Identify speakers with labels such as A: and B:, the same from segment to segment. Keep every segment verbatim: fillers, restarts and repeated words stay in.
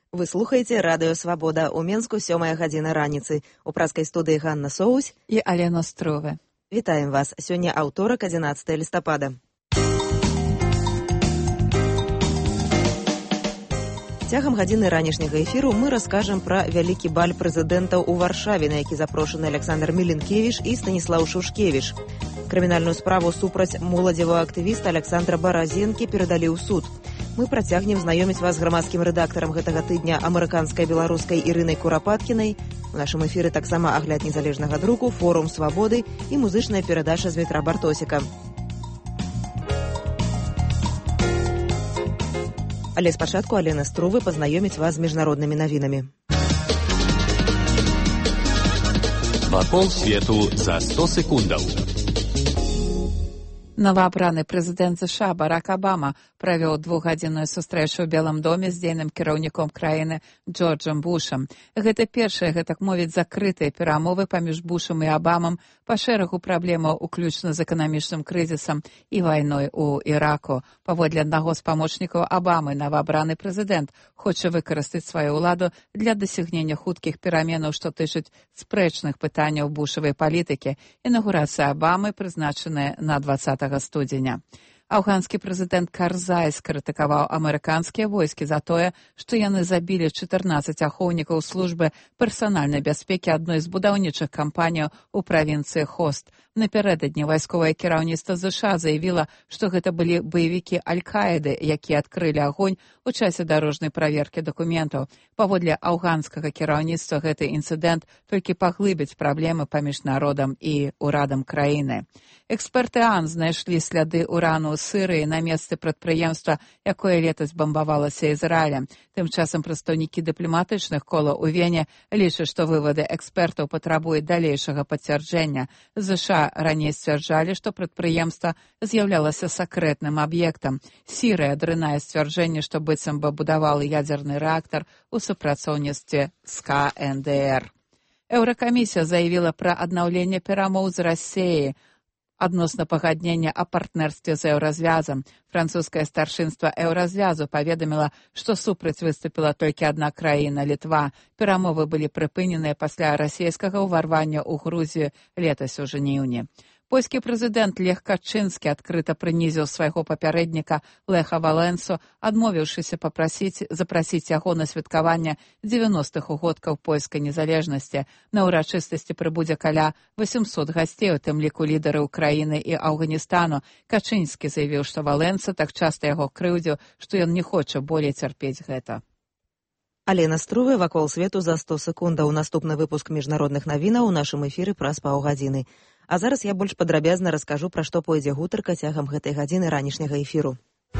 A: Вы слухаеце радыё Свабода. У Менску сёмая гадзіна раніцы. У праскай студыі Ганна Соусь
B: і Алена Струве.
A: Вітаем вас. Сёння аўторак, адзінаццатае лістапада. Цягам гадзіны ранішняга эфіру мы раскажам пра вялікі баль прэзідэнтаў у Варшаве, на які запрошаны Александр Міленкевіч і Станіслаў Шушкевіч. Крымінальную справу супраць моладзевага актывіста Александра Баразенкі перадалі ў суд. Мы працягнем знаёміць вас з грамадскім рэдактарам гэтага тыдня амерыканскай беларускай Ірынай Курапаткінай. У нашым эфіры таксама агляд незалежнага друку, форум свабоды і музычная перадача з Дмітра Бартосіка. Але спачатку Алена Струве пазнаёміць вас з міжнароднымі навінамі.
C: Вакол свету за сто секундаў.
B: Новоабраны прэзідэнт США Барак Абама правёў двухгадзінную сустрэчу ў Белым доме з дзейным кіраўніком краіны Джорджам Бушам. Гэта першыя, гэтак мовіць, закрытыя перамовы паміж Бушам і Абамам па шэрагу праблемаў, уключна з эканамічным крызісам і вайной у Іраку. Паводле аднаго з памочнікаў Абамы, новоабраны прэзідэнт хоча выкарыстаць сваю ўладу для дасягнення хуткіх пераменаў, што тычаць спрэчных пытанняў бушавай палітыкі. Інаўгурацыя Абамы прызначаная на двадцатага студзеня. Афганскі прэзідэнт Карзай скрытыкаваў амерыканскія войскі за тое, што яны забілі чатырнаццаць ахоўнікаў службы персанальнай бяспекі адной з будаўнічых кампаніяў у правінцыі Хост. Напярэдадні вайсковае кіраўніцтва США заявіла, што гэта былі баевікі Аль-Каіды, якія адкрылі агонь у часе дарожнай праверкі дакументаў. Паводле афганскага кіраўніцтва гэты інцыдэнт толькі паглыбіць праблемы паміж народам і урадам краіны. Эксперты АН знайшлі сляды урану ў Сырыі на месцы прадпрыемства, якое летась бамбавалася Ізраілем. Тым часам прадстаўнікі дыпламатычных колаў у Вене лічаць, што вывады экспертаў патрабуюць далейшага пацвярджэння. ЗША раней сцвярджалі, што прадпрыемства з'яўлялася сакрэтным аб'ектам. Сірыя адрынае сцвярджэнне, што быццам бы будавала ядзерны рэактар у супрацоўніцтве з ка эн дэ эр. Еўракамісія заявіла пра аднаўленне перамоў з Расіяй адносна пагаднення о партнерстве з еўразвязам. Французскае старшынства еўразвязу паведаміла, што супраць выступіла толькі адна краіна, Літва. Перамовы былі прыпыненыя пасля расійскага ўварвання ў Грузію летась у жніўні. Польскі прэзідэнт Лех Качынскі адкрыта прынізіў свайго папярэдніка Леха Валенсу, адмовіўшыся папрасіць запрасіць яго на святкаванне дзевяностых угодкаў польскай незалежнасці. На ўрачыстасці прыбудзе каля восемьсот гасцей, у тым ліку лідары ўкраіны і Афганістану. Качынскі заявіў, што Валенса так часта яго крыўдзіў, што ён не хоча болей цярпець гэта.
A: Алена Струве, вакол свету за сто секундаў. Наступны выпуск міжнародных навінаў у нашым эфіры праз паўгадзіны. А зараз я больш падрабязна раскажу, пра што пойдзе гутарка цягам гэтай гадзіны ранішняга эфіру.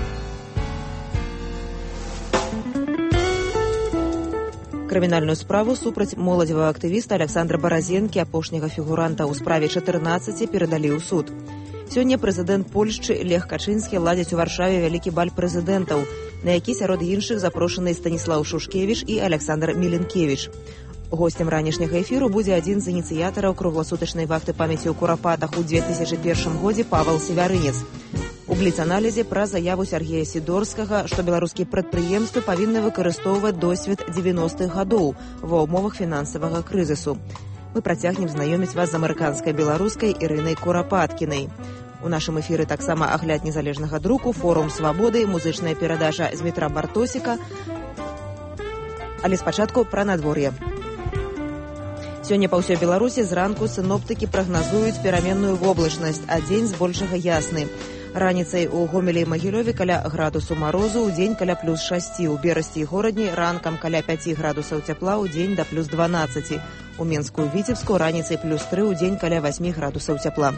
A: Крымінальную справу супраць моладзевага актывіста Александра Баразенкі, апошняга фігуранта ў справе чатырнаццаці, перадалі ў суд. Сёння прэзідэнт Польшчы Лех Качынскі ладзіць у Варшаве вялікі баль прэзідэнтаў, на які сярод іншых запрошаны Станіслаў Шушкевіч і Александр Міленкевіч. Госцем ранішняга эфіру будзе адзін з ініцыятараў кругласутачнай вахты памяці ў Курапатах у две тысячы першым годзе Павел Севярынец. У бліц-аналізе пра заяву Сергея Сідорскага, што беларускія прадпрыемствы павінны выкарыстоўваць досвед дзевяностых гадоў ва ўмовах фінансавага крызісу. Мы працягнем знаёміць вас з амерыканскай беларускай Ірынай Курапаткінай. У нашым эфіры таксама агляд незалежнага друку, форум свабоды, музычная перадача з Дмітра Бартосіка. Але спачатку пра надвор'е. Сёння па ўсёй Беларусі зранку сіноптыкі прагназуюць пераменную воблачнасць, а дзень збольшага ясны. Раніцай у Гомелі і Магілёве каля градусу марозу, у дзень каля плюс шасці, у Берасці і Горадні ранкам каля пяці градусаў цяпла, у дзень да плюс дванаццаці. У Менску і Віцебску раніцай плюс тры, у дзень каля васьмі градусаў цяпла.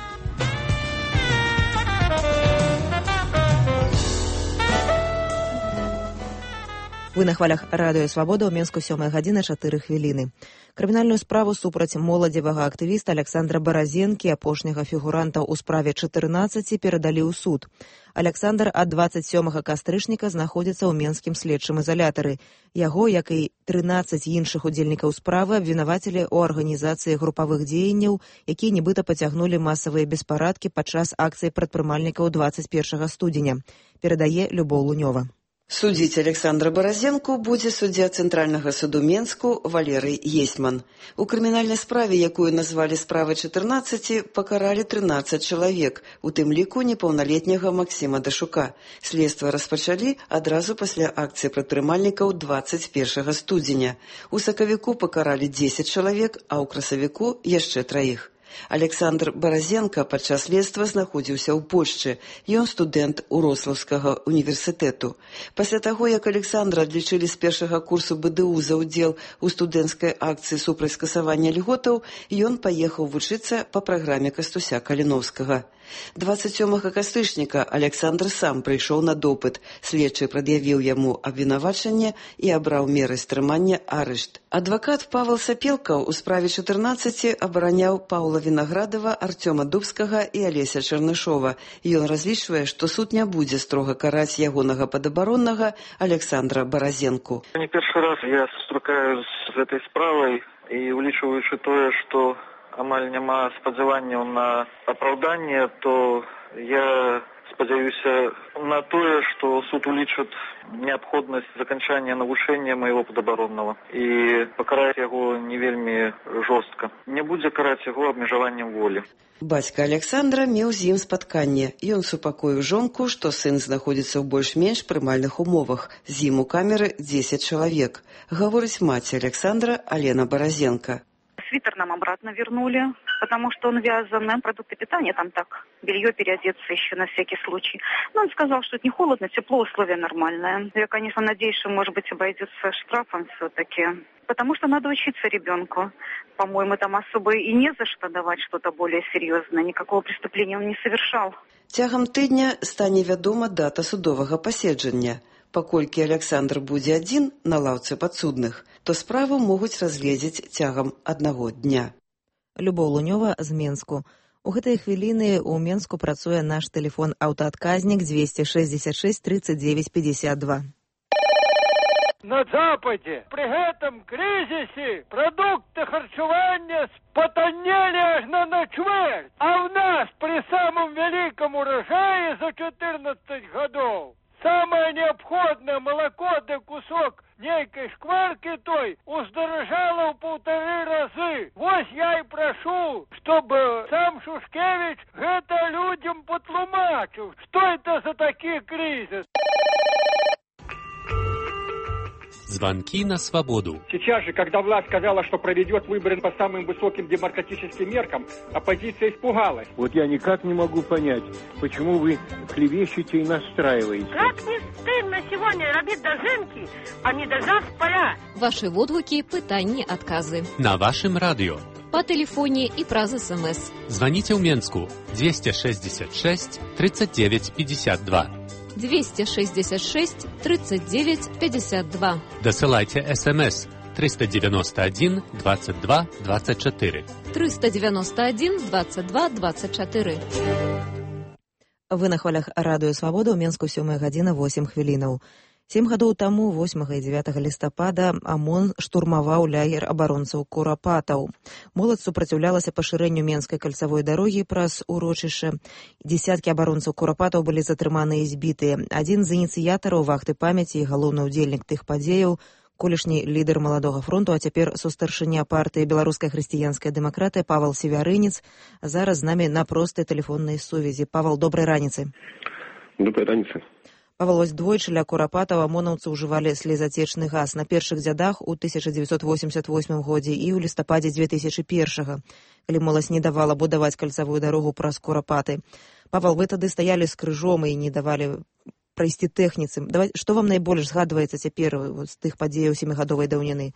A: Вы на хвалях радыё Свабода, ў Менску сёмая гадзіна чатыры хвіліны. Крымінальную справу супраць моладзевага актывіста Александра Баразенкі, апошняга фігуранта ў справе чатырнаццаці, перадалі ў суд. Александр ад дваццаць сёмага кастрычніка знаходзіцца ў менскім следчым ізалятары. Яго, як і трынаццаць іншых удзельнікаў справы, абвінавацілі ў арганізацыі групавых дзеянняў, якія нібыта пацягнулі масавыя беспарадкі падчас акцыі прадпрымальнікаў дваццаць першага студзеня. Перадае Любоў Лунёва.
D: Судзіць Александра Баразенку будзе суддзя Цэнтральнага суду Менску Валерый Есьман. У крымінальнай справе, якую назвалі справай чатырнаццаці, пакаралі трынаццаць чалавек, у тым ліку непаўналетняга Максіма Дашука. Следства распачалі адразу пасля акцыі прадпрымальнікаў дваццаць першага студзеня. У сакавіку пакаралі дзесяць чалавек, а ў красавіку яшчэ траіх. Александр Баразенка падчас следства знаходзіўся ў Польшчы. Ён студэнт Урослаўскага універсітэту. Пасля таго, як Александра адлічылі з першага курсу бэ дэ у за ўдзел у студэнцкай акцыі супраць скасавання льготаў, ён паехаў вучыцца па праграме Кастуся Каліновскага. дваццаць сёмага кастрычніка Александр сам прыйшоў на допыт. Следчы прад'явіў яму абвінавачанне і абраў меры стрымання арышт. Адвакат Павел Сапелкаў у справе чатырнаццаці абараняў Паўла Вінаградова, Артёма Дубскага і Алеся Чарнышова. Ён разлічвае, што суд не будзе строга караць ягонага падабароннага Александра Баразенку.
E: Не першы раз я сустракаюсь з гэтай справай і улічваючы тое, што амаль няма спадзяванняў на апраўданне, то я спадзяюся на тое, што суд улічыць неабходнасць заканчання навучання майго падабароннага і пакараць яго не вельмі жорстка. Не будзе караць яго абмежаваннем волі.
D: Бацька Александра меў з ім спатканне. Ён супакоіў жонку, што сын знаходзіцца ў больш-менш прымальных умовах. З ім у камеры дзесяць чалавек. Гаворыць маці Александра Алена Баразенка.
F: Свитер нам обратно вернули, потому что он вязаный, продукты питания там так, белье переодеться еще на всякий случай. Но он сказал, что это не холодно, тепло, условия нормальные. Я, конечно, надеюсь, что, может быть, обойдется штрафом все-таки, потому что надо учиться ребенку. По-моему, там особо и не за что давать что-то более серьезное, никакого преступления он не совершал.
D: Цягам тыдня стане вядома дата судовага паседжання. Паколькі Александр будзе адзін на лаўцы падсудных, то справу могуць разгледзець цягам аднаго дня.
A: Любоў Лунёва з Менску. У гэтыя хвіліны ў Менску працуе наш тэлефон аўтаадказнік двести шестьдесят шесть тридцать девять пятьдесят два.
G: На Западе при гэтым кризисе продукты харчевания спотаннели аж на начверть, а в нас при самом великом урожае за четырнадцать годов самое необходное молоко да кусок нейкой шкварки той уздорожало в полторы разы. Вось я и прошу, чтобы сам Шушкевич это людям потлумачил, что это за такие кризисы.
C: Звонки на свободу.
H: Сейчас же, когда власть сказала, что проведет выборы по самым высоким демократическим меркам, оппозиция испугалась.
I: Вот я никак не могу понять, почему вы клевещете и настраиваете.
J: Как не стыдно сегодня робить дожинки, а не дожав поля.
K: Ваши водгуки, пытанні, отказы.
C: На вашем радио.
K: По телефоне и праз СМС.
C: Звоните в Менску двести шестьдесят шесть тридцать девять пятьдесят два.
K: двести шестьдесят шесть тридцать девять пятьдесят два.
C: Досылайте СМС триста девяносто один двадцать два двадцать четыре.
K: триста девяносто один двадцать два двадцать четыре.
A: Вы на хвалях радыё Свабода, ў Менску сёмая гадзіна восем хвілінаў. Сем гадоў таму, восьмага і дзевятага лістапада, АМОН штурмаваў лагер абаронцаў Курапатаў. Моладзь супраціўлялася пашырэнню Менскай кальцавой дарогі праз урочышча. Дзесяткі абаронцаў Курапатаў былі затрыманыя і збітыя. Адзін з ініцыятараў вахты памяці і галоўны ўдзельнік тых падзеяў, колішні лідар Маладога фронту, а цяпер сустаршыня партыі Беларуская хрысціянская дэмакратыя Павел Севярынец, зараз з намі на простай тэлефоннай сувязі. Павел, добрай раніцы.
L: Добрай раніцы.
A: Павел, ось двойчы ля Курапатаў амонаўцы ўжывалі слезацечны газ на першых дзядах у тысяча дзевяцьсот восемьдесят восьмым годзе і ў лістападзе две тысячы першага, калі моладзь не давала будаваць кальцавую дарогу праз Курапаты. Павел, вы тады стаялі з крыжом і не давалі прайсці тэхніцы. Давай, што вам найбольш згадваецца цяпер з тых падзеяў семігадовай даўніны?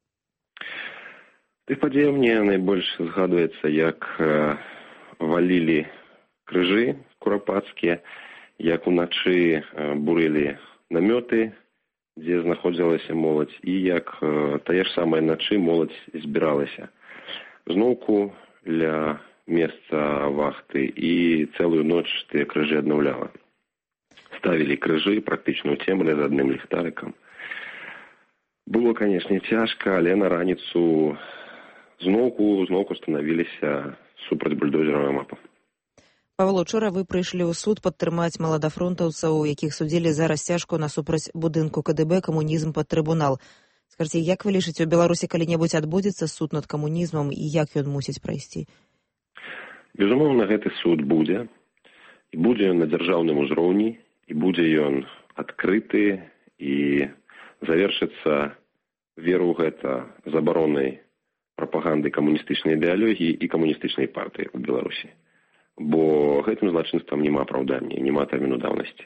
L: Тых падзеяў мне найбольш згадваецца, як э, валілі крыжы курапацкія, як уначы э, бурылі намёты, дзе знаходзілася моладзь, і як э, тая ж самая начы моладзь збіралася зноўку ля месца вахты і цэлую ноч тыя крыжы аднаўляла. Ставілі крыжы практычна ў цемры з адным ліхтарыкам. Было, канешне, цяжка, але на раніцу зноўку, зноўку станавіліся супраць бульдозеравая мапа.
A: Павел, учора вы прыйшлі ў суд падтрымаць маладафронтаўцаў, якіх судзілі за расцяжку насупраць будынку ка дэ бэ «Камунізм пад трыбунал». Скажите, як вы лічыце, у Беларусі калі-небудзь адбудзецца суд над камунізмам і як ён мусіць прайсці?
L: Безумоўна, гэты суд будзе. І будзе ён на дзяржаўным узроўні, і будзе ён адкрыты, і завершыцца, веру гэта, забаронай прапаганды камуністычнай ідэалогіі і камуністычнай партыі ў Беларусі. Бо гэтым злачынствам няма апраўдання, няма тэрміну даўнасці.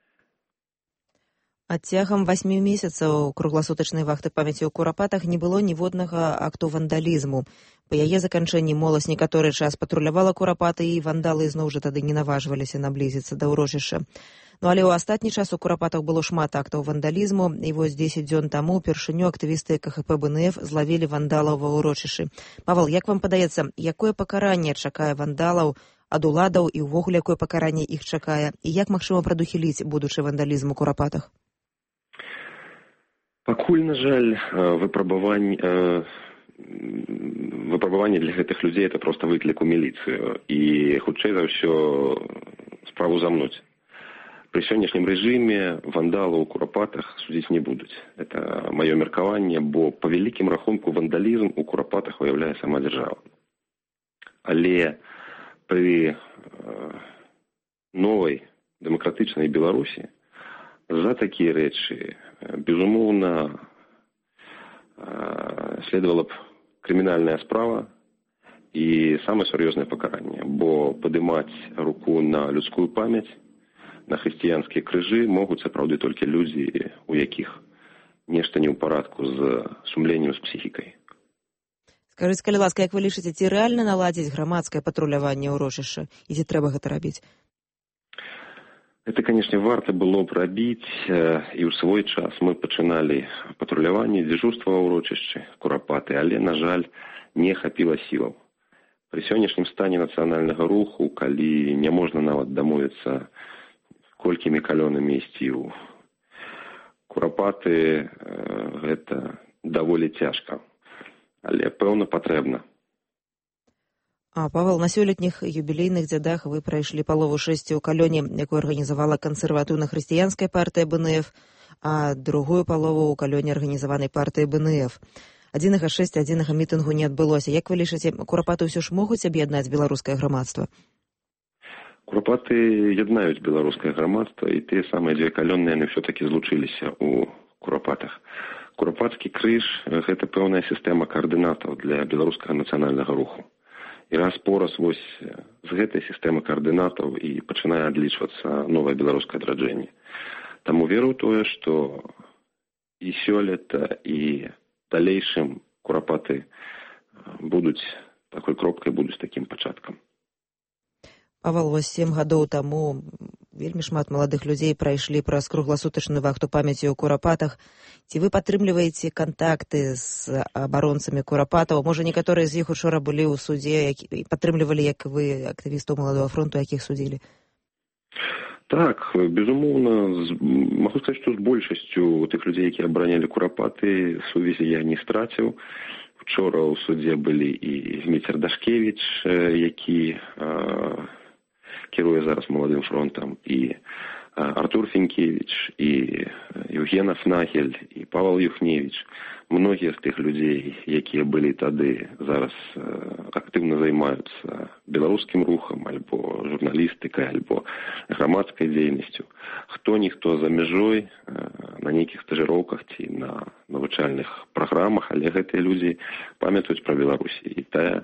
A: Адцягам васьмі месяцаў кругласутачнай вахты памяці ў Курапатах не было ніводнага акту вандалізму. Па яе заканчэнні моладзь некаторы час патрулявала Курапаты, і вандалы зноў жа тады не наважваліся наблізіцца да ўрочышча. Ну але ў астатні час у Курапатах было шмат актаў вандалізму, і вось дзесяць дзён таму упершыню актывісты ка ха пэ бэ эн эф злавілі вандалаў ва ўрочышчы. Павел, як вам падаецца, якое пакаранне чакае вандалаў ад уладаў і ўвогуле якое пакаранне іх чакае, і як магчыма прадухіліць будучы вандалізм у Курапатах?
L: Пакуль, на жаль, выпрабаванне, выпрабаванне для гэтых людзей это проста выклік у міліцыю, і хутчэй за ўсё справу замнуць. Пры сённяшнім рэжыме вандалаў у Курапатах судзіць не будуць. Это маё меркаванне, бо па вялікім рахунку вандалізм у Курапатах уяўляе сама дзяржава. Але пры новай дэмакратычнай Беларусі за такія рэчы, безумоўна, следавала б крымінальная справа і самае сур'ёзнае пакаранне, бо падымаць руку на людскую памяць, на хрысціянскія крыжы могуць сапраўды толькі людзі, у якіх нешта не ў парадку з сумленнем, з псіхікай.
A: Скажыце, калі ласка, як вы лічыце, ці рэальна наладзіць грамадскае патруляванне ўрочышча, і ці трэба гэта рабіць?
L: Это, конечно, варта было б рабіць, і ў свой час мы пачыналі патруляванне, дзяжурства ва ўрочышчы Курапаты, але, на жаль, не хапіла сілаў. Пры сённяшнім стане нацыянальнага руху, калі няможна нават дамовіцца колькімі калёнамі ісці ў Курапаты, гэта даволі цяжка, але, пэўна, патрэбна.
A: А, Павел, на сёлетніх юбілейных дзядах вы прайшлі палову шэсці ў калёне, якую арганізавала кансерватыўна-хрысціянская партыя бэ эн эф, а другую палову ў калёне арганізаванай партыі бэ эн эф. Адзінага шэсць, адзінага мітынгу не адбылося. Як вы лічыце, Курапаты ўсё ж могуць аб'яднаць беларускае грамадства?
L: Курапаты яднаюць беларускае грамадства, і тыя самыя дзве калённыя яны ўсё-такі злучыліся ў Курапатах. Курапацкі крыж – гэта пэўная сістэма каардынатаў для беларускага нацыянальнага руху. І раз-пораз вось з гэтай сістэмы каардынатаў і пачынае адлічвацца новае беларускае адраджэнне. Таму веру ў тое, што і сёлета, і далейшым Курапаты будуць такой кропкай, будуць такім пачаткам.
A: Павел, вось сем гадоў таму вельмі шмат маладых людзей прайшлі праз кругласутачную вахту памяці ў Курапатах. Ці вы падтрымліваеце кантакты з абаронцамі Курапатаў? Можа, некаторыя з іх учора былі ў судзе, які падтрымлівалі, як вы, актывістаў Маладога фронту, якіх судзілі?
L: Так, безумоўна, магу сказаць, што з большасцю тых людзей, якія абаранялі Курапаты, сувязі я не страціў. Учора ў судзе былі і Зміцер Дашкевіч, які кіруе зараз Маладым фронтам, і Артур Фінкевіч, і Евген Афнагель, і Павел Юхневіч. Многія з тых людзей, якія былі тады, зараз актыўна займаюцца беларускім рухам, альбо журналістыкай, альбо грамадскай дзейнасцю. Хто-ніхто за мяжой, на нейкіх стажыроўках ці на навучальных праграмах, але гэтыя людзі памятаюць пра Беларусь. І тая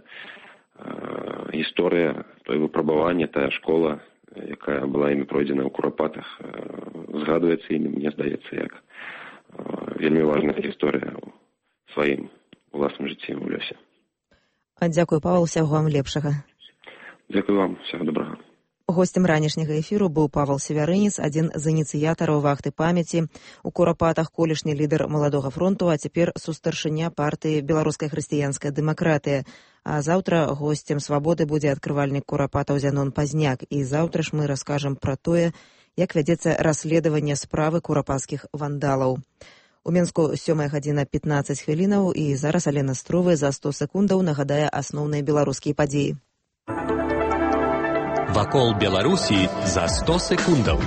L: гісторыя, тое выпрабаванне, тая школа, якая была імі пройдзена ў Курапатах, згадваецца імі, мне здаецца, як вельмі важная гісторыя ў сваім уласным жыцці ў лёсе.
A: Дзякую, Павел, усяго вам лепшага.
L: Дзякую вам, усяго добрага.
A: Гостем ранішняга эфіру быў Павел Севярынец, адзін з ініцыятараў вахты памяці ў Курапатах, колішні лідар Маладога фронту, а цяпер сустаршыня партыі «Беларуская хрысціянская дэмакратыя». А заўтра госцем «Свабоды» будзе адкрывальнік Курапатаў Зянон Пазняк. І заўтра ж мы раскажам пра тое, як вядзецца расследаванне справы курапацкіх вандалаў. У Менску сёмая гадзіна пятнаццаць хвілінаў, і зараз Алена Струвы за сто секундаў нагадае асноўныя беларускія падзеі.
C: Вакол Беларусі за сто секундаў.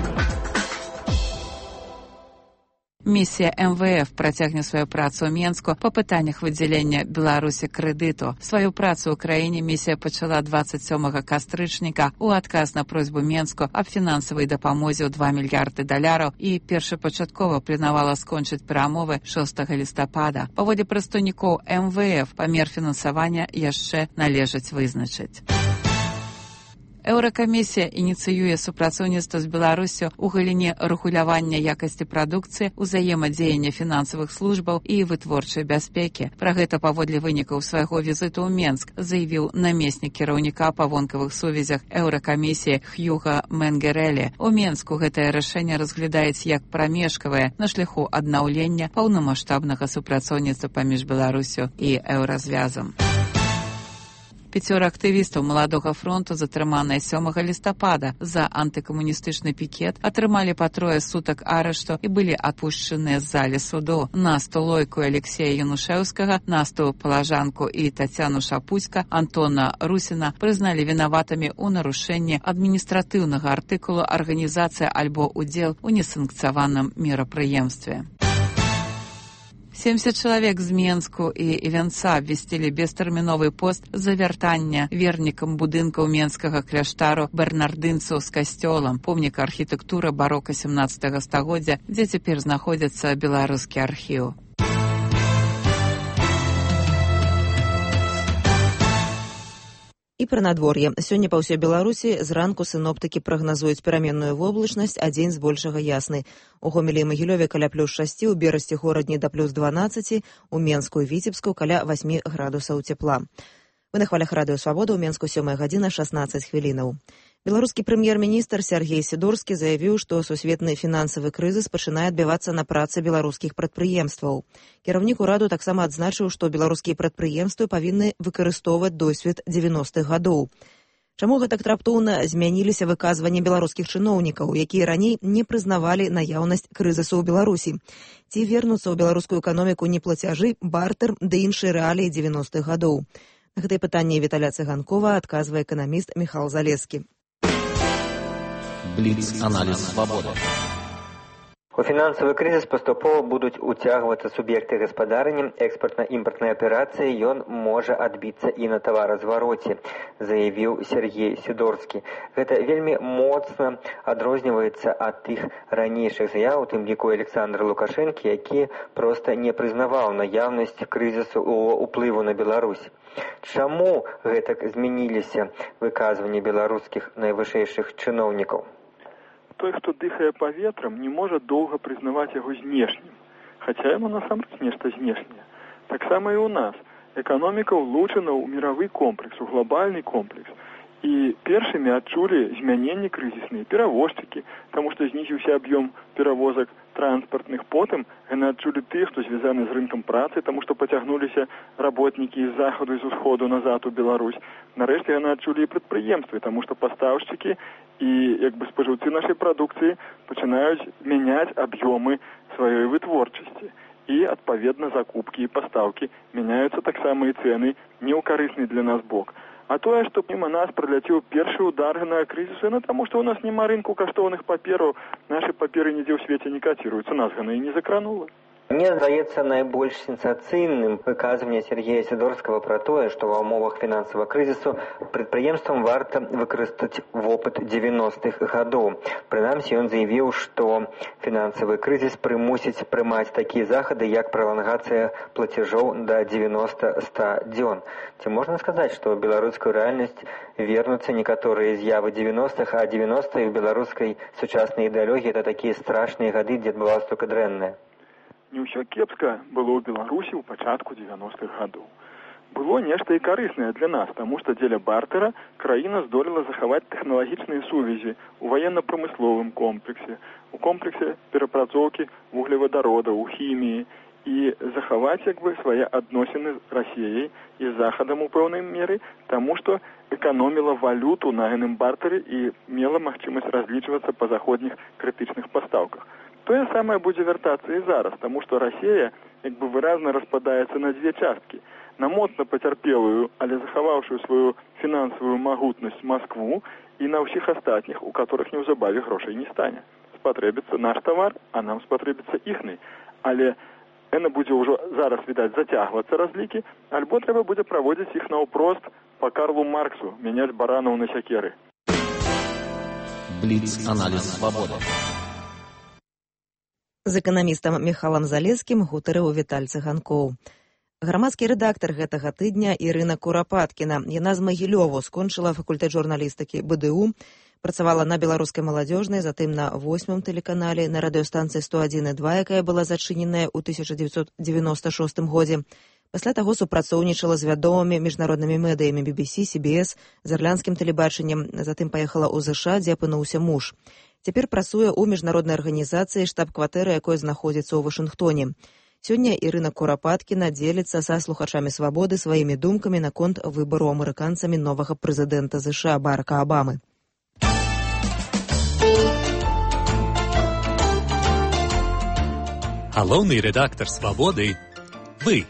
B: Місія эм вэ эф працягне сваю працу ў Менску па пытаннях выдзялення Беларусі крэдыту. Сваю працу ў краіне місія пачала дваццаць сёмага кастрычніка ў адказ на просьбу Менску аб фінансавай дапамозе ў два мільярды даляраў і першапачаткова планавала скончыць перамовы шостага лістапада. Паводле прадстаўнікоў эм вэ эф памер фінансавання яшчэ належыць вызначыць. Еўракамісія ініцыюе супрацоўніцтва з Беларуссю ў галіне рэгулявання якасці прадукцыі, узаемадзеяння фінансавых службаў і вытворчай бяспекі. Пра гэта паводле вынікаў свайго візіту ў Менск заявіў намеснік кіраўніка па вонкавых сувязях Еўракамісіі Хьюга Менгерэлі. У Менску гэтае рашэнне разглядаюць як прамежкавае на шляху аднаўлення паўнамаштабнага супрацоўніцтва паміж Беларуссю і Еўразвязам. Пяцёра актывістаў маладога фронту, затрыманыя сёмага лістапада за антыкамуністычны пікет, атрымалі па трое сутак арышту і былі адпушчаныя з залі суду. Насту Лойку і Алексея Янушэўскага, Насту Палажанку і Тацяну Шапуцька, Антона Русіна прызналі вінаватымі ў нарушэнні адміністратыўнага артыкулу арганізацыя альбо удзел у несанкцыяваным мерапрыемстве. семьдесят чалавек з Менску і Івенца абвясцілі бестэрміновы пост за вяртання вернікам будынкаў менскага кляштару бернардынцаў з касцёлам, помніка архітэктуры барока сямнаццатага стагоддзя, дзе цяпер знаходзіцца беларускі архіў.
A: І пра надвор'е. Сёння па ўсёй Беларусі зранку сіноптыкі прагназуюць пераменную воблачнасць, а дзень збольшага ясны. У Гомелі і Магілёве каля плюс шасці, у Берасці горадні да плюс дванаццаці, у Менску і Віцебску каля васьмі градусаў цепла. Вы на хвалях радыё Свабода, у Менску сёмая гадзіна шаснаццаць хвілінаў. Беларускі прэм'ер-міністр Сяргей Сідорскі заявіў, што сусветны фінансавы крызіс пачынае адбівацца на працы беларускіх прадпрыемстваў. Кіраўнік ураду таксама адзначыў, што беларускія прадпрыемствы павінны выкарыстоўваць досвед дзевяностых гадоў. Чаму гэтак раптоўна змяніліся выказванні беларускіх чыноўнікаў, якія раней не прызнавалі наяўнасць крызісу ў Беларусі? Ці вернуцца ў беларускую эканоміку неплацяжы, бартэр ды іншыя рэаліі дзевяностых гадоў? На гэтае пытанне Віталя Цыганкова адказвае эканаміст Міхал Залескі.
M: Бліц-аналіз свабоды.
N: У фінансавы крызіс паступова будуць уцягвацца суб'екты гаспадарання, экспартна-імпартнай аперацыі, ён можа адбіцца і на таваразвароце, заявіў Сергей Сідорскі. Гэта вельмі моцна адрозніваецца ад тых ранейшых заяў, у тым ліку Александра Лукашэнкі, які проста не прызнаваў наяўнасць крызісу ў уплыву на Беларусь. Чаму гэтак змяніліся выказванні беларускіх найвышэйшых чыноўнікаў?
O: Той, хто дыхае паветрам, не можа доўга прызнаваць яго знешнім, хаця яму насамрэч нешта знешняе. Таксама і ў нас. Эканоміка ўлучана ў міравы комплекс, у глобальны комплекс. І першымі адчулі змяненні крызісныя перавозчыкі, таму што знізіўся аб'ём перавозак транспартных. Потым яны адчулі тых, хто звязаны з рынкам працы, таму што пацягнуліся работнікі з захаду і з усходу назад у Беларусь. Нарэшце яны адчулі і прадпрыемствы, таму што пастаўшчыкі і як бы спажыўцы нашай прадукцыі пачынаюць мяняць аб'ёмы сваёй вытворчасці. І, адпаведна, закупкі і пастаўкі мяняюцца таксама і цэны не ў карысны для нас бок. А тое, што міма нас праляцеў першы удар на крызісу, ну, таму што ў нас няма рынку каштоўных папераў, нашы паперы нідзе ў свеце не каціруюцца, нас яна і не закранула.
N: Мне здаецца найбольш сенсацыйным выказванне Сергея Сідорскага пра тое, што ва ўмовах фінансавага крызісу прадпрыемствам варта выкарыстаць вопыт дзевяностых гадоў. Прынамсі, ён заявіў, што фінансавы крызіс прымусіць прымаць такія захады, як пралангацыя плацяжоў да дзевяноста-ста дзён. Ці можна сказаць, што ў беларускую рэальнасць вернуцца некаторыя з'явы дзевяностых, а дзевяностыя ў беларускай сучаснай ідэалогіі это такія страшныя гады, дзе адбывалася толькі дрэннае.
O: Не ўсё кепска было ў Беларусі ў пачатку дзевяностых гадоў. Было нешта і карыснае для нас, таму што дзеля бартэра краіна здолела захаваць тэхналагічныя сувязі ў ваенна-прамысловым комплексе, у комплексе перапрацоўкі вуглевадародаў, у хіміі і захаваць як бы свае адносіны з Расіяй і з Захадам у пэўнай меры, таму што эканоміла валюту на гэтым бартэры і мела магчымасць разлічвацца па заходніх крытычных пастаўках. Тое самае будзе вяртацца і зараз, таму што Расія як бы выразна распадаецца на дзве часткі. На моцна пацярпелую, але захаваўшую сваю фінансавую магутнасць Маскву і на ўсіх астатніх, у которых неўзабаве грошай не стане. Спатрэбіцца наш тавар, а нам спатрэбіцца іхны. Але яна будзе ўжо зараз, відаць, зацягвацца разлікі, альбо трэба будзе праводзіць іх наўпрост па Карлу Марксу, мяняць баранаў на сякеры.
M: Бліц-аналіз свабоды.
A: З эканамістам Міхалам Залескім гутарыў Віталь Цыганкоў. Грамадскі рэдактар гэтага тыдня Ірына Курапаткіна. Яна з Магілёву скончыла факультэт журналістыкі бэ дэ у, працавала на беларускай маладзёжнай, затым на восьмым тэлеканале, на радыёстанцыі сто адзін і два, якая была зачыненая ў тысяча дзевяцьсот дзевяноста шостым годзе. Пасля таго супрацоўнічала з вядомымі міжнароднымі медыямі би би сі, сі би эс, з ірландскім тэлебачаннем, затым паехала ў зэ ша, дзе апынуўся муж. Цяпер працуе ў міжнароднай арганізацыі, штаб-кватэры якой знаходзіцца ў Вашынгтоне. Сёння Ірына Курапаткіна дзеліцца са слухачамі свабоды сваімі думкамі наконт выбару амерыканцамі новага прэзідэнта зэ ша Барака Абамы.
C: Галоўны рэдактар свабоды – вы.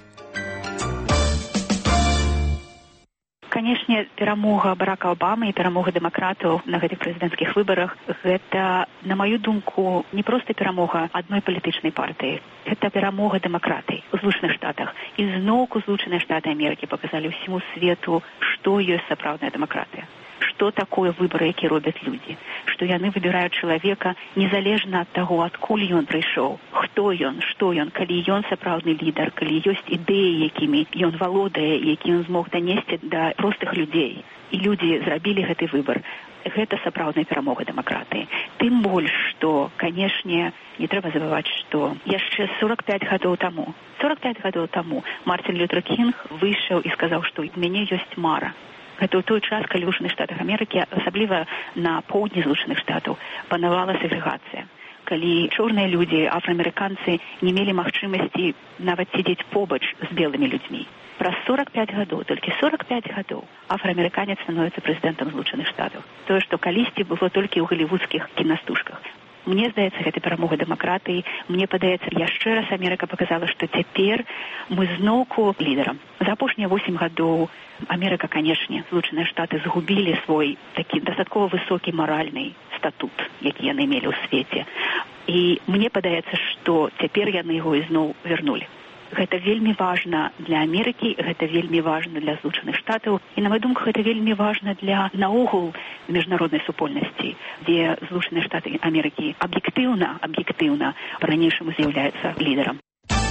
P: Канешне, перамога Барака Абамы і перамога дэмакратаў на гэтых прэзідэнцкіх выбарах – гэта, на маю думку, не проста перамога адной палітычнай партыі. Гэта перамога дэмакратый у Злучаных Штатах. І зноўку Злучаныя Штаты Амерыкі паказалі ўсяму свету, што ёсць сапраўдная дэмакратыя. Што такое выбары, які робяць людзі. Што яны выбіраюць чалавека незалежна ад таго, адкуль ён прыйшоў, хто ён, што ён, калі ён сапраўдны лідар, калі ёсць ідэі, якімі ён валодае, які ён змог данесці да простых людзей. І людзі зрабілі гэты выбар. Гэта сапраўдная перамога дэмакратыі. Тым больш, што, канешне, не трэба забываць, што яшчэ сорок пяць гадоў таму, сорок пяць гадоў таму Мартин Лютер Кінг выйшаў і сказаў, што ў мяне ёсць мара. Гэта ў той час, калі ў Злучаных Штатах Амерыкі, асабліва на поўдні Злучаных Штатаў, панавала сегрэгацыя. Калі чорныя людзі, афраамерыканцы не мелі магчымасці нават сядзець побач з белымі людзьмі. Праз сорок пяць гадоў, толькі сорок пяць гадоў, афраамерыканец становіцца прэзідэнтам Злучаных Штатаў. Тое, што калісьці было толькі ў галівудскіх кінастужках. Мне здаецца, гэта перамога дэмакратыі. Мне падаецца, яшчэ раз Амерыка паказала, што цяпер мы зноўку лідарам. За апошнія восем гадоў Амерыка, канешне, Злучаныя Штаты згубілі свой такі дастаткова высокі маральны статут, які яны мелі ў свеце. І мне падаецца, што цяпер яны яго ізноў вярнулі. Гэта вельмі важна для Амерыкі, гэта вельмі важна для Злучаных Штатаў. І, на маю думку, гэта вельмі важна для наогул міжнароднай супольнасці, дзе Злучаныя Штаты Амерыкі аб'ектыўна, аб'ектыўна па-ранейшаму з'яўляецца лідарам.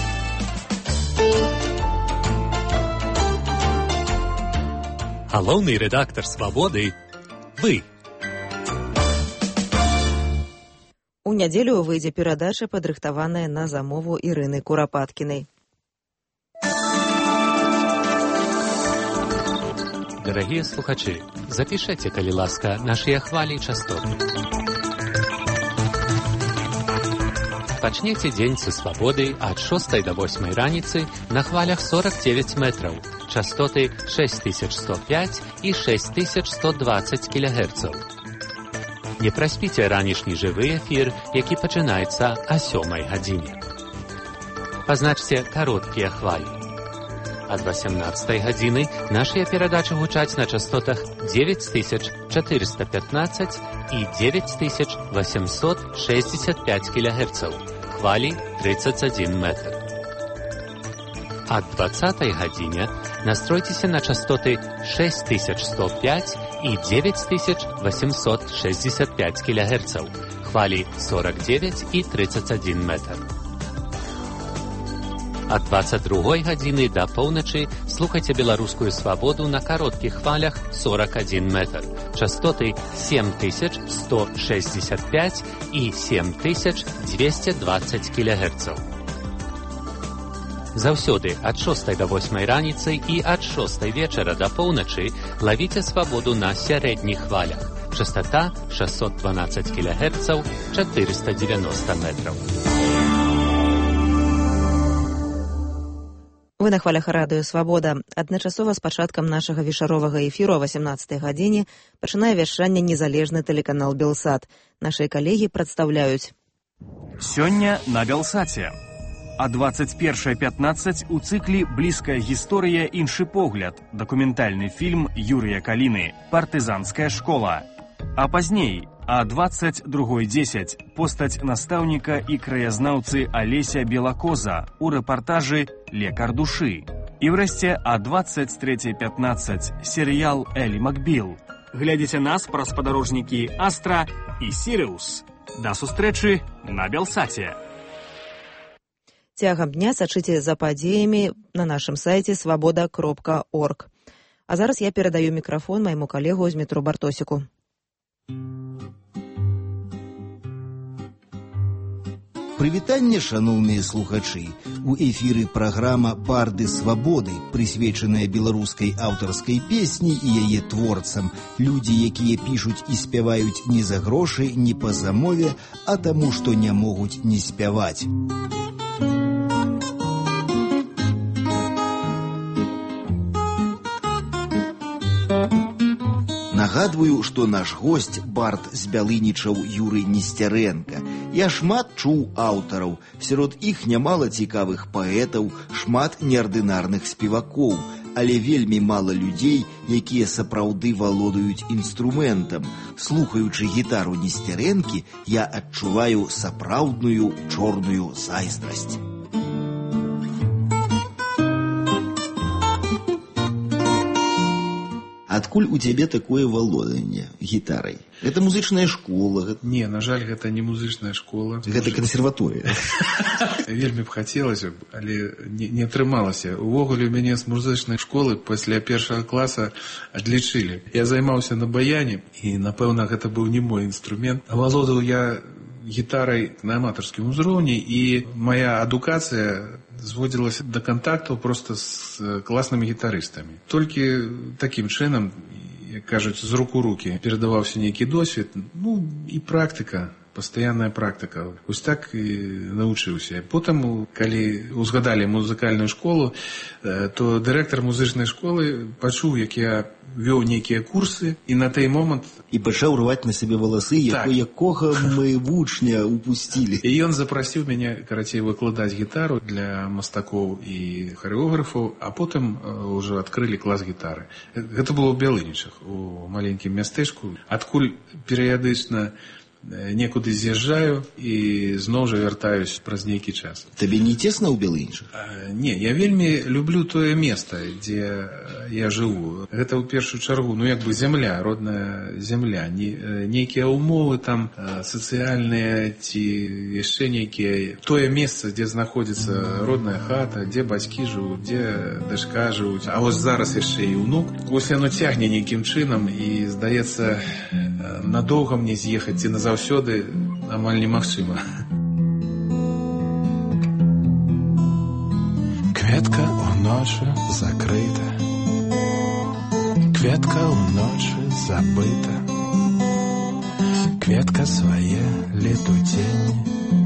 C: Галоўны рэдактар свабоды – вы.
A: У нядзелю выйдзе перадача, падрыхтаваная на замову Ірыны Курапаткінай.
C: Дарагія слухачы, запішэце, калі ласка, нашыя хвалі і частоты. Пачнеце дзень са свабоды ад шостай да восьмай раніцы на хвалях сорок девять метраў, частоты шесть тысяч сто пять і шесть тысяч сто двадцать кілогерцаў. Не праспіце ранішні жывы эфір, які пачынаецца а сёмай гадзіне. Пазначце кароткія хвалі. Ад восемнадцатай гадзіны нашыя перадачы гучаць на частотах девять тысяч четыреста пятнадцать і девять тысяч восемьсот шестьдесят пять кілогерцаў, хвалі тридцать один метр. Ад двадцатай гадзіне настройцеся на частоты шесть тысяч сто пять і девять тысяч восемьсот шестьдесят пять кілогерцаў, хвалі сорок девять і тридцать один метр. Ад двадцать другой гадзіны да поўначы слухайце беларускую свабоду на кароткіх хвалях сорок один метр, частоты семь тысяч сто шестьдесят пять і семь тысяч двести двадцать кілогерцаў. Заўсёды ад шостай да восьмай раніцы і ад шостай вечара да поўначы лавіце свабоду на сярэдніх хвалях. Частота шестьсот двенадцать кілогерцаў, четыреста девяносто метраў.
A: Вы на хвалях радыё «Свабода». Адначасова з пачаткам нашага вечаровага эфіру о восемнадцатай гадзіне пачынае вяшчанне незалежны тэлеканал «Белсат». Нашыя калегі прадстаўляюць.
Q: Сёння на «Белсаце». А двадцать первое пятнадцать у цыкле «Блізкая гісторыя. Іншы погляд». Дакументальны фільм Юрыя Каліны «Партызанская школа». А пазней, а двадцать другой дзесяць, постаць настаўніка і краязнаўцы Алеся Белакоза у рэпартажы «Лекар душы». І врэшце, а двадцать третий пятнадцать серыял «Элі Макбіл». Глядзіце нас праз спадарожнікі «Астра» і «Сіриус». Да сустрэчы на Белсаце.
A: Цягам дня сачыце за падзеямі на нашым сайце свабода кропка орг. А зараз я перадаю мікрафон майму калегу Змітру Бартосіку.
M: Прывітанне, шаноўныя слухачы. У эфіры праграма «Барды свабоды», прысвечаная беларускай аўтарскай песні і яе творцам. Людзі, якія пішуць і спяваюць не за грошы, не па замове, а таму, што не могуць не спяваць. Нагадваю, што наш госць бард з Бялынічаў Юрый Несцярэнка. Я шмат чуў аўтараў. Сярод іх нямала цікавых паэтаў, шмат неардынарных спевакоў, але вельмі мала людзей, якія сапраўды валодаюць інструментам. Слухаючы гітару Несцярэнкі, я адчуваю сапраўдную чорную зайздрасць. Адкуль у цябе такое валоданне гітарай? Гэта музычная школа? Гэта...
R: Не, на жаль, гэта не музычная школа.
M: Гэта кансерваторыя.
R: Вельмі б хацелася, але не, не атрымалася. Увогуле у мяне з музычнай школы пасля першага класа адлічылі. Я займаўся на баяне, і, напэўна, гэта быў не мой інструмент. Валодаў я гітарай на аматарскім узроўні, і моя адукацыя зводзілася да кантактаў проста з класнымі гітарыстамі. Толькі такім чынам, як кажуць, з рук у рукі перадаваўся нейкі досвед, ну і практыка, пастаянная практыка. Вось так і навучыўся. Потым, калі узгадалі музыкальную школу, то дырэктар музычнай школы пачуў, як я вёў нейкія курсы, і на той момант...
M: І пачаў рваць на сабе валасы, так. Якога мы вучня упусцілі.
R: І ён запрасіў мяне, карацей, выкладаць гітару для мастакоў і харэографаў, а потым ўжо адкрылі клас гітары. Гэта было ў Бялынічах, у маленькім мястэчку, адкуль перыядычна некуды з'язджаю і зноў жа вяртаюсь праз нейкі час.
M: Табе не цесна ў Бялынічах?
R: Не, я вельмі люблю тое месца, дзе я жыву. Гэта ў першую чаргу, ну як бы зямля, родная зямля. Нейкія ўмовы там сацыяльныя ці яшчэ нейкія. Тое месца, дзе знаходзіцца родная хата, дзе бацькі жывуць, дзе дачка жывуць. А вось зараз яшчэ і ўнук. Вось яно цягне нейкім чынам і, здаецца, надоўга мне з'ехаць ці назаўсёды заўсёды амаль немагчыма.
S: Кветка уночы закрыта, кветка уночы забыта, кветка свае летуценні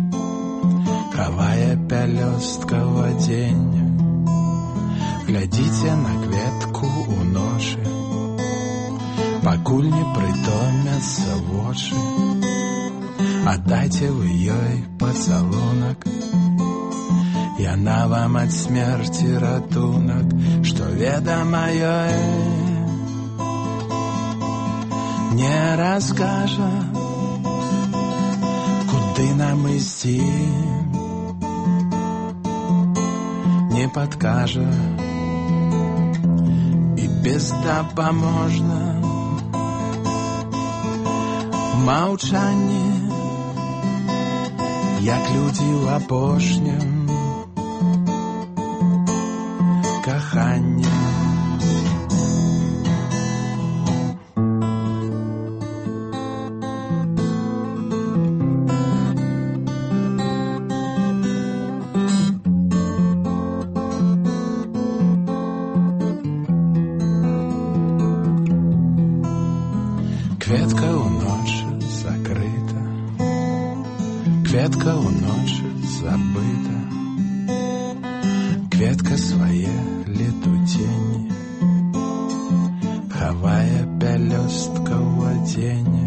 S: хавае пялёстка ў адзенню. Глядзіце на кветку уночы, пакуль не прытомяцца вочы. Аддайце вы ёй пацалунак, яна вам ад смерці ратунак, што ведама ёй не раскажа, куды нам ісці, не падкажа і бездапаможна. Маўчанне, як людзі ў апошнім каханні. Кветка уночы закрыта, кветка уночы забыта, кветка свае летуценні хавае пялёстка ў адзенне.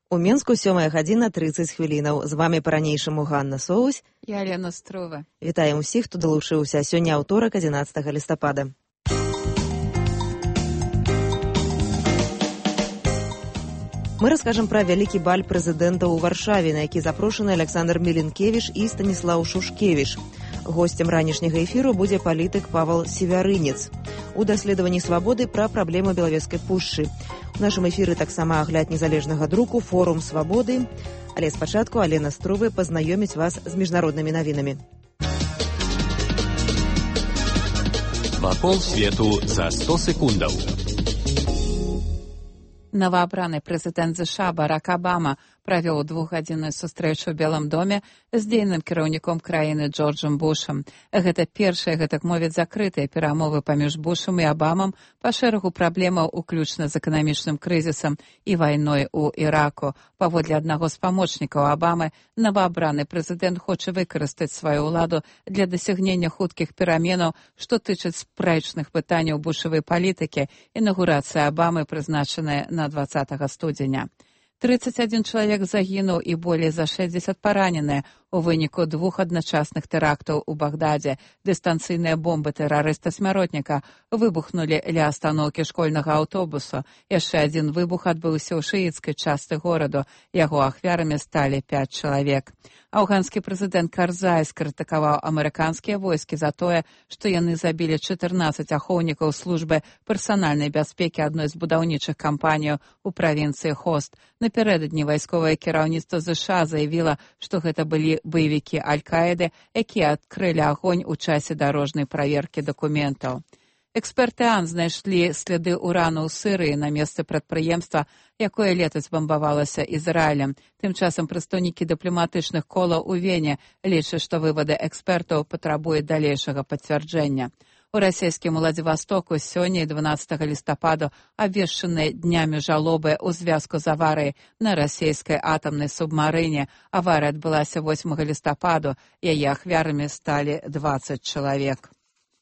A: У Менску сёмая гадзіна трыццаць хвілінаў. З вамі па-ранейшаму Ганна Соусь.
B: Я Алена Строва.
A: Вітаем усіх, хто далучыўся. Сёння аўторак, адзінаццатага лістапада. Мы раскажам пра вялікі баль прэзідэнта ў Варшаве, на які запрошаны Александр Міленкевіч і Станіслаў Шушкевіч. Госцем ранішняга эфіру будзе палітык Павал Севярынец. У даследаванні свабоды пра праблемы Белавежскай пушчы. У нашым эфіры таксама агляд незалежнага друку «Форум свабоды». Але спачатку Алена Строва пазнаёміць вас з міжнароднымі навінамі.
C: Вакол свету за сто секундаў.
B: Новоабраны прэзідэнт ЗША Барак Абама правёў двухгадзінную сустрэчу ў Белым доме з дзейным кіраўніком краіны Джорджам Бушам. Гэта першыя, гэтак мовіць, закрытыя перамовы паміж Бушам і Абамам па шэрагу праблемаў, уключна з эканамічным крызісам і вайной у Іраку. Паводле аднаго з памочнікаў Абамы, новоабраны прэзідэнт хоча выкарыстаць сваю ўладу для дасягнення хуткіх пераменаў, што тычаць спрэчных пытанняў бушавай палітыкі. Інаўгурацыя Абамы прызначаная на двадцатага студзеня. трыццаць адзін чалавек загінуў і болей за шэсцьдзесят параненыя у выніку двух адначасных тэрактаў у Багдадзе. Дыстанцыйныя бомбы тэрарыста-смяротніка выбухнулі ля астаноўкі школьнага аўтобуса. Яшчэ адзін выбух адбыўся ў шыіцкай частцы гораду. Яго ахвярамі сталі пяць чалавек. Афганскі прэзідэнт Карзай скрытыкаваў амерыканскія войскі за тое, што яны забілі чатырнаццаць ахоўнікаў службы персанальнай бяспекі адной з будаўнічых кампаніяў у правінцыі Хост. Напярэдадні вайсковае кіраўніцтва ЗША заявіла, што гэта былі баевікі Аль-Каіды, якія адкрылі агонь у часе дарожнай праверкі дакументаў. Эксперты АН знайшлі сляды урану ў Сырыі на месцы прадпрыемства, якое летась бамбавалася Ізраілем. Тым часам прадстаўнікі дыпламатычных колаў у Вене лічаць, што вывады экспертаў патрабуюць далейшага пацвярджэння. У расійскім Уладзівастоку сёння і дванаццатага лістапада абвешчаны днямі жалобы ў звязку з аварыяй на расійскай атамнай субмарыне. Аварыя адбылася восьмага лістападу, яе ахвярамі сталі дваццаць чалавек.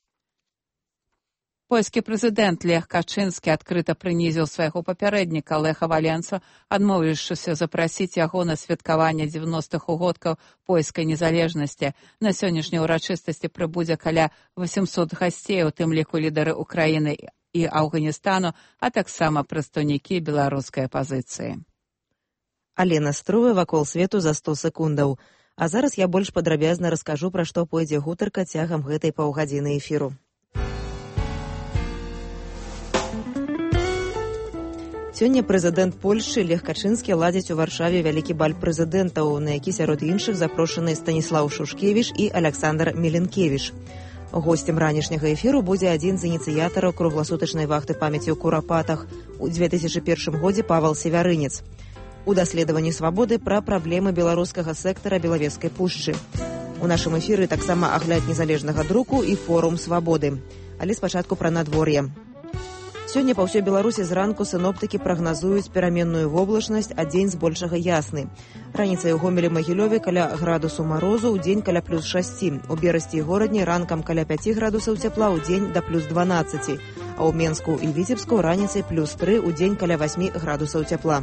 B: Польскі прэзідэнт Лех Качынскі адкрыта прынізіў свайго папярэдніка Леха Валенса, адмовіўшыся запрасіць яго на святкаванне дзевяностых угодкаў польскай незалежнасці. На сённяшняй урачыстасці прыбудзе каля восемсот гасцей, у тым ліку лідары Украіны і Афганістану, а таксама прадстаўнікі беларускай апазіцыі.
A: Алена Строва, вакол свету за сто секундаў. А зараз я больш падрабязна раскажу, пра што пойдзе гутарка цягам гэтай паўгадзіны эфіру. Сёння прэзідэнт Польшчы Лех Качынскі ладзіць у Варшаве вялікі баль прэзідэнтаў, на які сярод іншых запрошаны Станіслаў Шушкевіч і Александр Міленкевіч. Госцем ранішняга эфіру будзе адзін з ініцыятараў кругласутачнай вахты памяці ў Курапатах у дзве тысячы першым годзе Павал Севярынец. У даследаванні свабоды пра праблемы беларускага сектара Белавежскай пушчы. У нашым эфіры таксама агляд незалежнага друку і форум свабоды. Але спачатку пра надвор'е. Сёння па ўсёй Беларусі зранку сіноптыкі прагназуюць пераменную воблачнасць, а дзень збольшага ясны. Раніцай у Гомелі-Магілёве каля градусу марозу, у дзень каля плюс шасці. У Берасці і горадні ранкам каля пяці градусаў цяпла, у дзень да плюс дванаццаці. А ў Менску і Віцебску раніцай плюс тры, у дзень каля васьмі градусаў цяпла.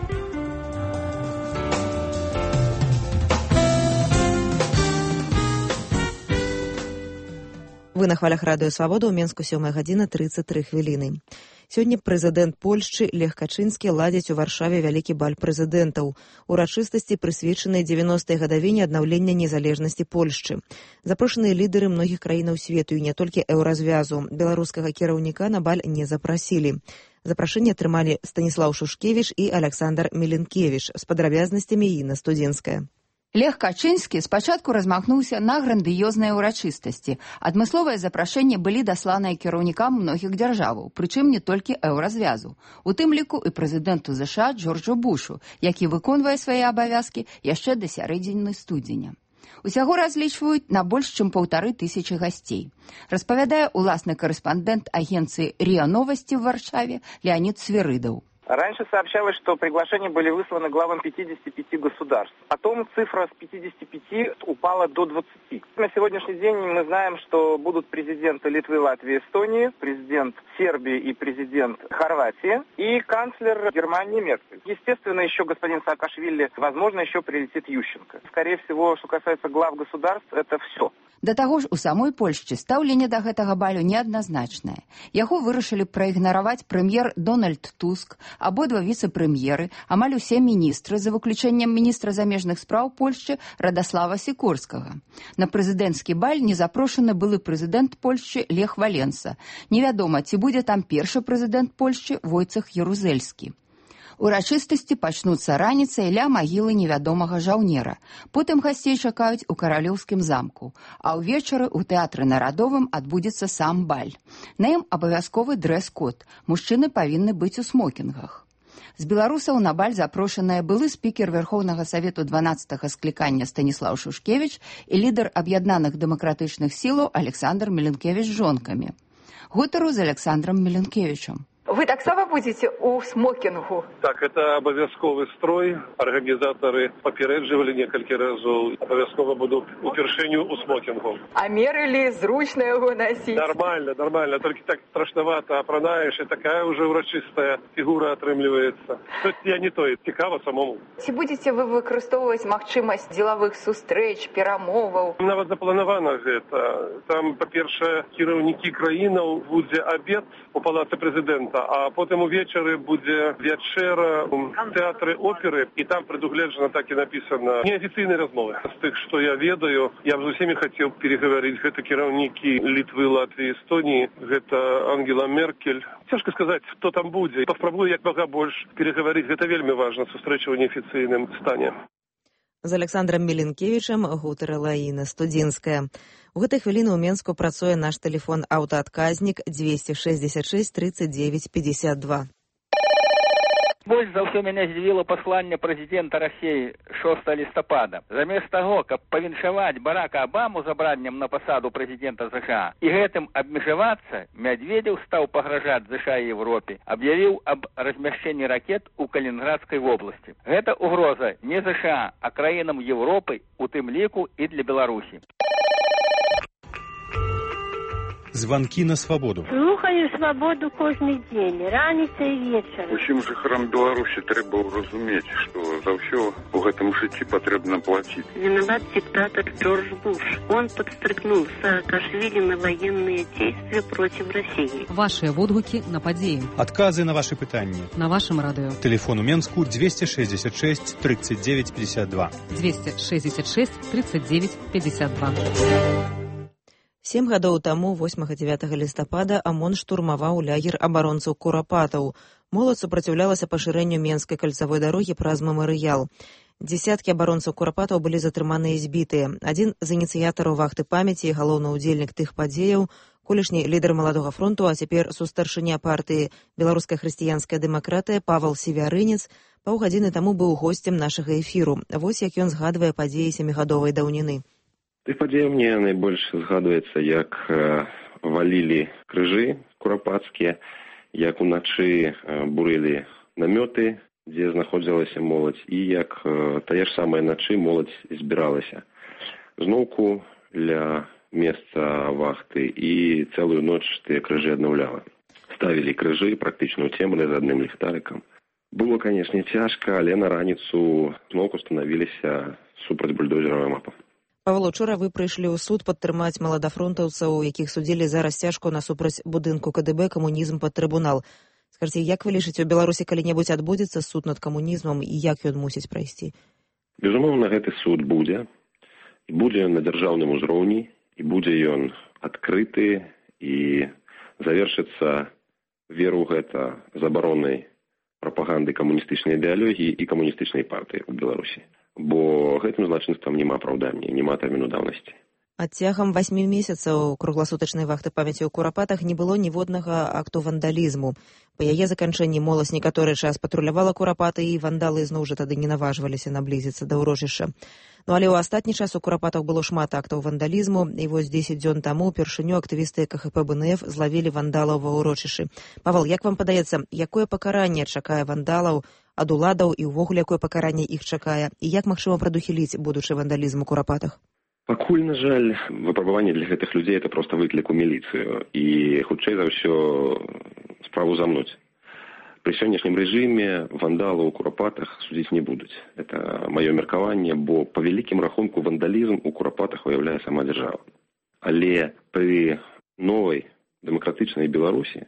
A: Вы на хвалях радыё «Свабода», ў Менску сёмая гадзіна трыццаць тры хвіліны. Сёння прэзідэнт Польшчы Лех Качынскі ладзіць у Варшаве вялікі баль прэзідэнтаў. Урачыстасці прысвечаныя дзевяностай гадавіне аднаўлення незалежнасці Польшчы. Запрошаныя лідары многіх краінаў свету і не толькі еўразвязу. Беларускага кіраўніка на баль не запрасілі. Запрашэнне атрымалі Станіслаў Шушкевіч і Александр Міленкевіч. З падрабязнасцямі Інна Студзенская.
T: Лех Качынскі спачатку размахнуўся на грандыёзныя ўрачыстасці. Адмысловыя запрашэнні былі дасланыя кіраўнікам многіх дзяржаваў, прычым не толькі еўразвязу. У тым ліку і прэзідэнту ЗША Джорджу Бушу, які выконвае свае абавязкі яшчэ да сярэдзіны студзеня. Усяго разлічваюць на больш чым паўтары тысячы гасцей. Распавядае уласны карэспандэнт агенцыі РИА Новасці ў Варшаве Леонід Свірыдаў.
U: Раньше сообщалось, что приглашения были высланы главам пятидесяти пяти государств. Потом цифра с пятидесяти пяти упала до двадцати. На сегодняшний день мы знаем, что будут президенты Литвы, Латвии, Эстонии, президент Сербии и президент Хорватии и канцлер Германии Меркель. Естественно, еще господин Саакашвили, возможно, еще прилетит Ющенко. Скорее всего, что касается глав государств, это все.
T: Да таго ж у самой Польшчы стаўленне да гэтага балю неадназначнае. Яго вырашылі праігнараваць прэм'ер Дональд Туск, абодва віцэ-прэм'еры, амаль усе міністры, за выключэннем міністра замежных спраў Польшчы Радаслава Сікорскага. На прэзідэнцкі баль не запрошаны былы прэзідэнт Польшчы Лех Валенса. Невядома, ці будзе там першы прэзідэнт Польшчы Войцэх Ярузельскі. Урачыстасці пачнуцца раніцай ля магілы невядомага жаўнера. Потым гасцей чакаюць у каралеўскім замку. А ўвечары ў тэатры нарадовым адбудзецца сам баль. На ім абавязковы дрэс-код. Мужчыны павінны быць у смокінгах. З беларусаў на баль запрошаныя былы спікер Верхоўнага Савету дванаццатага склікання Станіслаў Шушкевіч і лідар аб'яднаных дэмакратычных сілаў Александр Меленкевіч з жонкамі. Гутару з Александром Меленкевічам.
V: Вы таксама будете у смокингу?
W: Так, это обовязковый строй. Организаторы попередживали несколько разов. Обовязково буду у першению у смокингу.
V: А мерили, зручно его носить?
W: Нормально, нормально. Только так страшновато опранаешь, и такая уже урочистая фигура отрымливается. То есть я не то, и цікаво самому.
V: Ці будете вы выкарыстоўваць магчымасць дзелавых сустрэч, перамоваў?
W: Нават запланавана гэта. Там, па-першае, кіраўнікі краінаў будзе абед у палацы прэзідэнта. А потым увечары будзе вячэра у тэатры оперы, і там прадугледжана, так і напісана, неафіцыйныя размовы. З тых, што я ведаю, я б з усімі хацеў перагаварыць. Гэта кіраўнікі Літвы, Латвіі, Эстонії, гэта Ангела Меркель. Цяжка сказаць, хто там будзе. Паспрабую як мага больш перагаварыць. Гэта вельмі важна, сустрэча ў неафіцыйным стане.
A: З Александром Меленкевічам гутарыла Інна Студзінская. У гэтай хвіліны ў Менску працуе наш тэлефон аўтаадказнік двести шестьдесят шесть тридцать девять пятьдесят два.
G: Больш за ўсё мяне здзівіла пасланне прэзідэнта Расіі шостага лістапада. Замест таго, каб павіншаваць Барака Абаму з абраннем на пасаду прэзідэнта ЗША і гэтым абмежавацца, Мядведзеў стаў пагражаць ЗША і Европе, аб'явіў аб размяшчэнні ракет у Калінінградскай вобласці. Гэта угроза не ЗША, а краінам Европы, у тым ліку і для Беларусі.
X: Звонки на свободу.
J: Слухаю свободу кожны дзень, раніца і вечар.
Y: Усім жыхарам Беларусі трэба разумець, што за ўсё у гэтым жыцці патрэбна плаціць.
J: Виноват диктатор Джордж Буш. Он подстрекнул Саакашвили на военные действия против России.
K: Ваши водгуки на падзеі.
X: Отказы на ваши пытанні.
K: На вашем радио.
X: Телефон у Менску двести шестьдесят шесть тридцать девять пятьдесят два.
K: двести шестьдесят шесть тридцать девять пятьдесят два.
A: Сем гадоў таму, восьмага-дзевятага лістапада, ОМОН штурмаваў лагер абаронцаў курапатаў. Моладзь супраціўлялася пашырэнню Менскай кальцавой дарогі праз мемарыял. Дзесяткі абаронцаў курапатаў былі затрыманыя і збітыя. Адзін з ініцыятараў вахты памяці і галоўны ўдзельнік тых падзеяў, колішні лідар Маладога фронту, а цяпер сустаршыня партыі Беларуская хрысціянская дэмакратыя Павал Севярынец, паўгадзіны таму быў госцем нашага эфіру. Вось як ён згадвае падзеі сямігадовай даўніны.
L: Тых падзеяў мне найбольш згадваецца, як э, валілі крыжы курапацкія, як уначы э, бурылі намёты, дзе знаходзілася моладзь, і як э, тая ж самая начы моладзь збіралася. Зноўку ля месца вахты і цэлую ноч тыя крыжы аднаўляла. Ставілі крыжы практычна ў цемры з адным ліхтарыкам. Было, канешне, цяжка, але на раніцу зноўку станавіліся супраць бульдозеравая мапа.
A: Павло, учора ви прийшли у суд підтримати маладафронтовців, яких судили за розтяжку насупроць будинку КДБ «Комунізм під трибунал». Скажіть, як ви лічите, у Білорусі коли-небудь відбудеться суд над комунізмом і як він мусить пройти?
L: Безумовно, гэты суд будзе. І будзе ён на дзяржаўным узроўні, і будзе ён адкрыты, і завершыцца, веру гэта, забаронай прапаганды камуністычнай ідэалогіі і камуністычнай партыі ў Беларусі. Бо гэтым злачынствам няма апраўдання, няма тэрміну даўнасці.
A: Адцягам васьмі месяцаў кругласутачнай вахты памяці ў Курапатах не было ніводнага акту вандалізму. Па яе заканчэнні моладзь некаторы час патрулявала Курапаты, і вандалы зноў жа тады не наважваліся наблізіцца да ўрочышча. Ну але ў астатні час у Курапатах было шмат актаў вандалізму, і вось дзесяць дзён таму упершыню актывісты ка ха пэ бэ эн эф злавілі вандалаў ва ўрочышчы. Павал, як вам падаецца, якое пакаранне чакае вандалаў ад уладаў і ўвогуле якое пакаранне іх чакае, і як магчыма прадухіліць будучы вандалізм у Курапатах?
L: Пакуль, на жаль, выпрабаванне для гэтых людзей это проста выклік у міліцыю, і хутчэй за ўсё справу замнуць. Пры сённяшнім рэжыме вандалаў у Курапатах судзіць не будуць. Это маё меркаванне, бо па вялікім рахунку вандалізм у Курапатах уяўляе сама дзяржава. Але пры новай дэмакратычнай Беларусі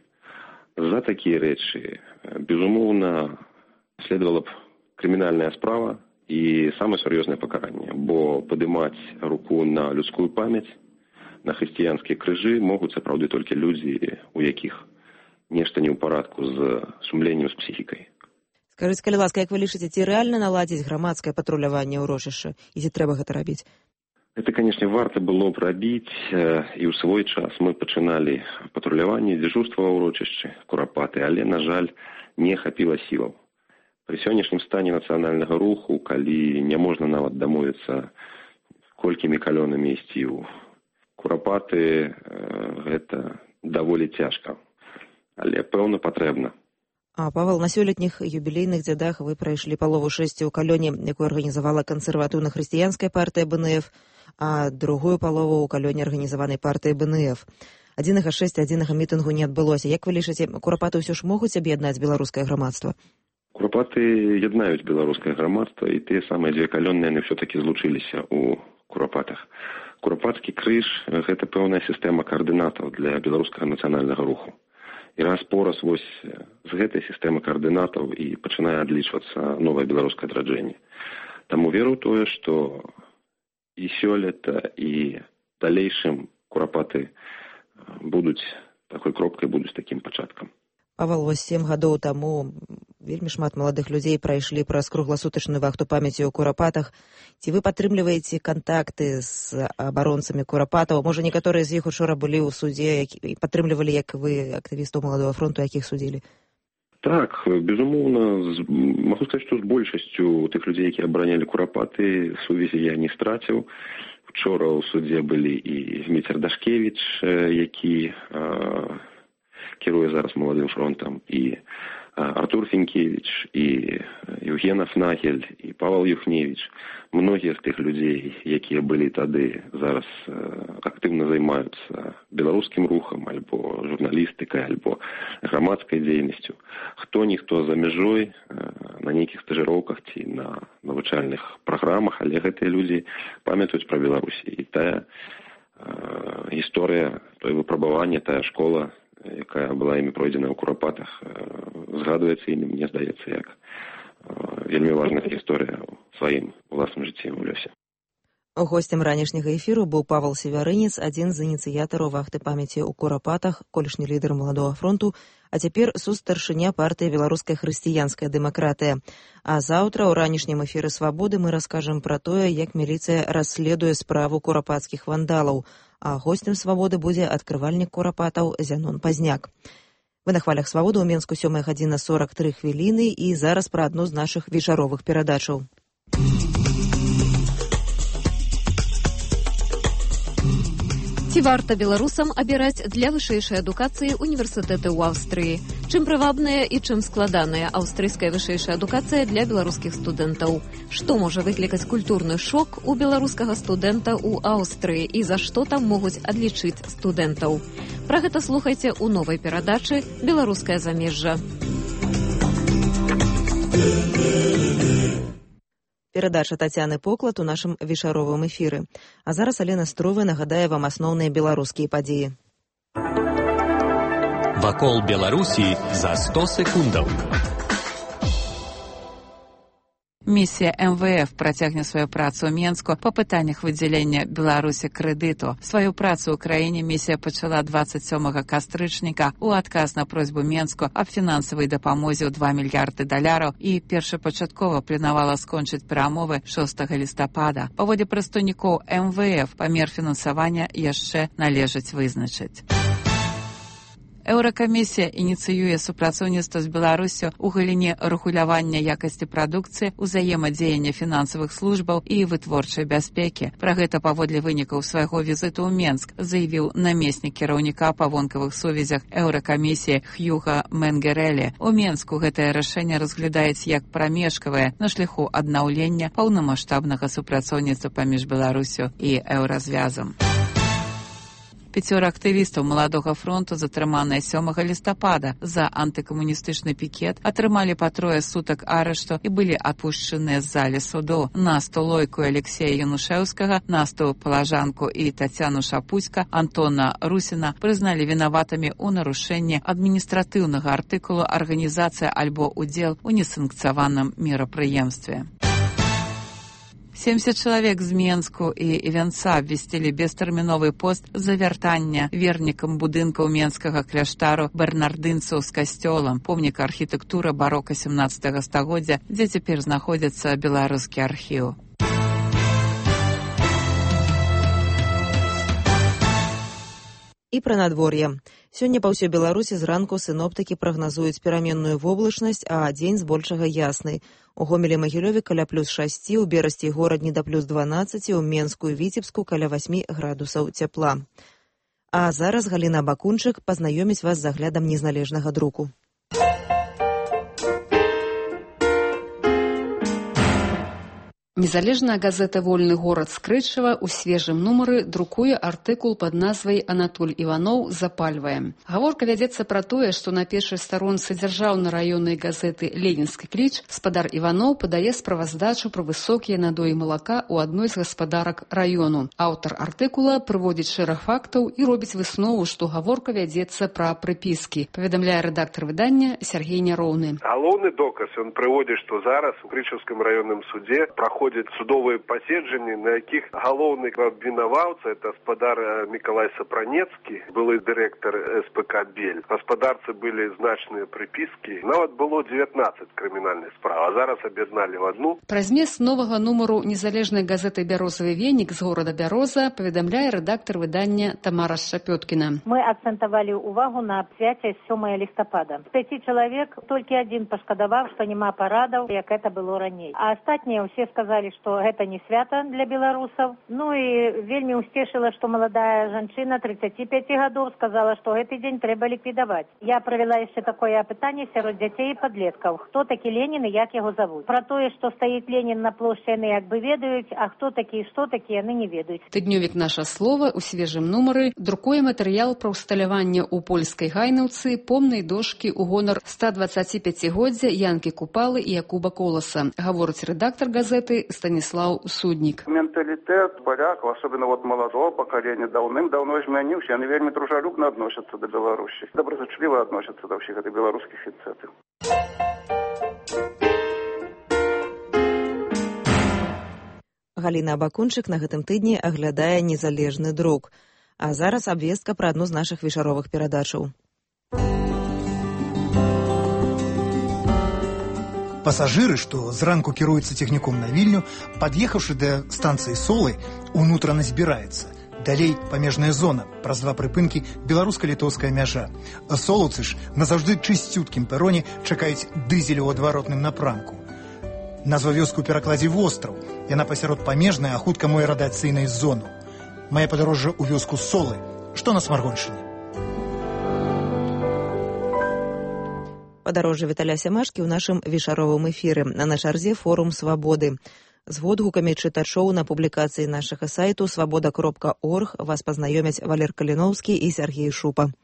L: за такія рэчы, безумоўна, следавала б крымінальная справа і самае сур'ёзнае пакаранне, бо падымаць руку на людскую памяць, на хрысціянскія крыжы могуць сапраўды толькі людзі, у якіх нешта не ў парадку з сумленнем, з псіхікай.
A: Скажыце, калі ласка, як вы лічыце, ці рэальна наладзіць грамадскае патруляванне ўрочышча, і ці трэба гэта рабіць?
L: Это, канешне, варта было б рабіць, і ў свой час мы пачыналі патруляванне, дзяжурства ва ўрочышчы Курапаты, але, на жаль, не хапіла сілаў. Пры сённяшнім стане нацыянальнага руху, калі не можна нават дамовіцца, колькімі калёнамі ісці ў Курапаты, гэта даволі цяжка, але пэўна патрэбна.
A: А, Павел, на сёлетніх юбілейных дзядах вы прайшлі палову шэсці ў калёне, якую арганізавала кансерватыўна-хрысціянская партыя бэ эн эф, а другую палову ў калёне арганізаванай партыі бэ эн эф. Адзінага шэсці, адзінага мітынгу не адбылося. Як вы лічыце, Курапаты ўсё ж могуць аб'яднаць беларускае грамадства?
L: Курапаты яднаюць беларускае грамадства, і тыя самыя дзве калёны, яны ўсё-такі злучыліся ў Курапатах. Курапацкі крыж – гэта пэўная сістэма каардынатаў для беларускага нацыянальнага руху. І раз-пораз вось з гэтай сістэмы каардынатаў і пачынае адлічвацца новае беларускае адраджэнне. Таму веру ў тое, што і сёлета, і далейшым Курапаты будуць такой кропкай, будуць такім пачаткам.
A: Павел, вось сем гадоў таму вельмі шмат маладых людзей прайшлі праз кругласутачную вахту памяці ў Курапатах. Ці вы падтрымліваеце кантакты з абаронцамі Курапатаў? Можа, некаторыя з іх учора былі ў судзе і падтрымлівалі, як вы, актывістаў Маладога фронту, якіх судзілі?
L: Так, безумоўна, магу сказаць, што з большасцю тых людзей, якія абаранялі Курапаты, сувязі я не страціў. Учора ў судзе былі і Зміцер Дашкевіч, які кіруе зараз Маладым фронтам, і Артур Фінкевіч, і Евген Афнагель, і Павел Юхневіч. Многія з тых людзей, якія былі тады, зараз актыўна займаюцца беларускім рухам, альбо журналістыкай, альбо грамадскай дзейнасцю. Хто-ніхто за мяжой, на нейкіх стажыроўках ці на навучальных праграмах, але гэтыя людзі памятаюць пра Беларусь. І тая гісторыя, тое выпрабаванне, тая школа, якая была імі пройдзена ў Курапатах, згадваецца імі, мне здаецца, як вельмі важная гісторыя ў сваім уласным жыцці ў лёсе.
A: Госцем ранішняга эфіру быў Павел Севярынец, адзін з ініцыятараў вахты памяці ў Курапатах, колішні лідар Маладога фронту, а цяпер сустаршыня партыі «Беларуская хрысціянская дэмакратыя». А заўтра ў ранішнім эфіры «Свабоды» мы раскажам пра тое, як міліцыя расследуе справу курапацкіх вандалаў. А гостем «Свабоды» будзе адкрывальнік Курапатаў Зянон Пазняк. Вы на хвалях «Свабоды», ў Менску сёмая гадзіна сорак тры хвіліны, і зараз пра адну з нашых вечаровых перадачаў.
K: Ці варта беларусам абіраць для вышэйшай адукацыі універсітэты ў Аўстрыі? Чым прывабная і чым складаная аўстрыйская вышэйшая адукацыя для беларускіх студэнтаў? Што можа выклікаць культурны шок у беларускага студэнта ў Аўстрыі і за што там могуць адлічыць студэнтаў? Пра гэта слухайце ў новай перадачы «Беларускае замежжа».
A: Перадача Тацяны Поклад у нашым вечаровым эфіры. А зараз Алена Струве нагадае вам асноўныя беларускія падзеі.
C: Вакол Беларусі за сто секундаў.
B: Місія эм вэ эф працягне сваю працу ў Менску па пытаннях выдзялення Беларусі крэдыту. Сваю працу ў краіне місія пачала дваццаць сёмага кастрычніка у адказ на просьбу Менску аб фінансавай дапамозе ў два мільярды даляраў і першапачаткова планавала скончыць перамовы шостага лістапада. Паводле прадстаўнікоў эм вэ эф памер фінансавання яшчэ належыць вызначыць. Еўракамісія ініцыюе супрацоўніцтва з Беларуссю ў галіне рэгулявання якасці прадукцыі, узаемадзеяння фінансавых службаў і вытворчай бяспекі. Пра гэта паводле вынікаў свайго візіту ў Менск заявіў намеснік кіраўніка па вонкавых сувязях Еўракамісіі Хьюга Менгерэлі. У Менску гэтае рашэнне разглядаюць як прамежкавае на шляху аднаўлення паўнамаштабнага супрацоўніцтва паміж Беларуссю і Еўразвязам. Пяцёра актывістаў Маладога фронту, затрыманыя сёмага лістапада за антыкамуністычны пікет, атрымалі па трое сутак арышту і былі адпушчаныя з залі суду. Насту Лойку і Алексея Янушэўскага, Насту Палажанку і Тацяну Шапуцька, Антона Русіна прызналі вінаватымі ў нарушэнні адміністратыўнага артыкулу арганізацыя альбо удзел у несанкцыяваным мерапрыемстве. семьдесят чалавек з Менску і Івянца абвесцілі бестэрміновы пост за вяртання вернікам будынкаў менскага кляштару бернардынцаў з касцёлам, помніка архітэктуры барока сямнаццатага стагоддзя, дзе цяпер знаходзіцца беларускі архіў.
A: І пра надвор'е. Сёння па ўсёй Беларусі зранку сіноптыкі прагназуюць пераменную воблачнасць, а дзень збольшага ясны. У Гомелі-Магілёве каля плюс шасці, у Берасці і горадні да плюс дванаццаці, у Менску і Віцебску каля васьмі градусаў цяпла. А зараз Галіна Бакунчык пазнаёміць вас з аглядам незалежнага друку.
D: Незалежная газета «Вольны горад» Скрычева ў свежым нумары друкуе артыкул пад назвай «Анатоль Іваноў запальвае». Гаворка вядзецца пра тое, што на першай старонцы дзяржаўнай раённай газеты «Ленінскі кліч» спадар Іваноў падае справаздачу пра высокія надоі малака ў адной з гаспадарак раёну. Аўтар артыкула прыводзіць шэраг фактаў і робіць выснову, што гаворка вядзецца пра прыпіскі, паведамляе рэдактар выдання Сергей Няроўны.
W: Галоўны доказ ён прыводзіць, што зараз у Крычаўскім раённым суде праходзіць судовыя паседжанні, на якіх галоўны абвінаваўца, это гаспадар Мікалай Сапранецкі, былы дырэктар эс пэ ка «Бель». Гаспадарцы былі значныя прыпіскі. Нават было дзевятнаццаць крымінальных спраў, а зараз аб'ядналі в адну.
D: Пра змест новага нумару незалежнай газеты «Бярозавы венік» з горада Бяроза паведамляе рэдактар выдання Тамара Шапёткіна.
E: Мы акцэнтавалі ўвагу на свяце сёмага лістапада. З пяці чалавек толькі адзін пашкадаваў, што няма парадаў, як это было раней. А астатнія ўсе сказалі, што гэта не свята для беларусаў. Ну і вельмі ўсцешыла, што маладая жанчына тридцати пяти гадоў сказала, што гэты дзень трэба ліквідаваць. Я правяла яшчэ такое апытанне сярод дзяцей і падлеткаў. Хто такі Ленін і як яго завуць? Пра тое, што стаіць Ленін на плошчы, яны як бы ведаюць, а хто такі і што такі, яны не ведаюць.
D: Тыднёвік «Наша слова» у свежым нумары друкуе матэрыял пра ўсталяванне ў польскай гайнаўцы помнай дошкі ў гонар ста дваццаціпяцігоддзя Янкі Купалы і Якуба Коласа. Гаворыць рэдактар газеты Станіслав Суднік.
F: Менталітэт полякаў, особенно вот молодого поколения, даўным-даўно змяніўся. Яны вельмі дружалюбна адносяцца да Беларусі. Добразычліва адносяцца да ўсіх гэтых беларускіх ініцыятыў.
A: Галіна Бакунчык на гэтым тыдні аглядае незалежны друк. А зараз абвестка пра адну з нашых вечаровых перадачаў.
H: Пасажыры, што зранку кіруюцца цягніком на Вільню, пад'ехаўшы да станцыі Солы, унутрана збіраецца. Далей памежная зона, праз два прыпынкі беларуска-літоўская мяжа. Солаўцы ж на заўжды чысцюткім пероне чакаюць дызель у адваротным напрамку. Назва вёску ў перакладзе «Востраў». Яна пасярод памежнай, а хутка мой радыацыйнай зону. Мае падарожжа ў вёску Солы. Што на Смаргоншчыне?
A: Падарожжа Віталя Сямашкі ў нашым вечаровым эфіры. На чарзе форум «Свабоды». З водгукамі чытачоў на публікацыі нашага сайту свабода кропка орг вас пазнаёмяць Валер Каліноўскі і Сергей Шупа.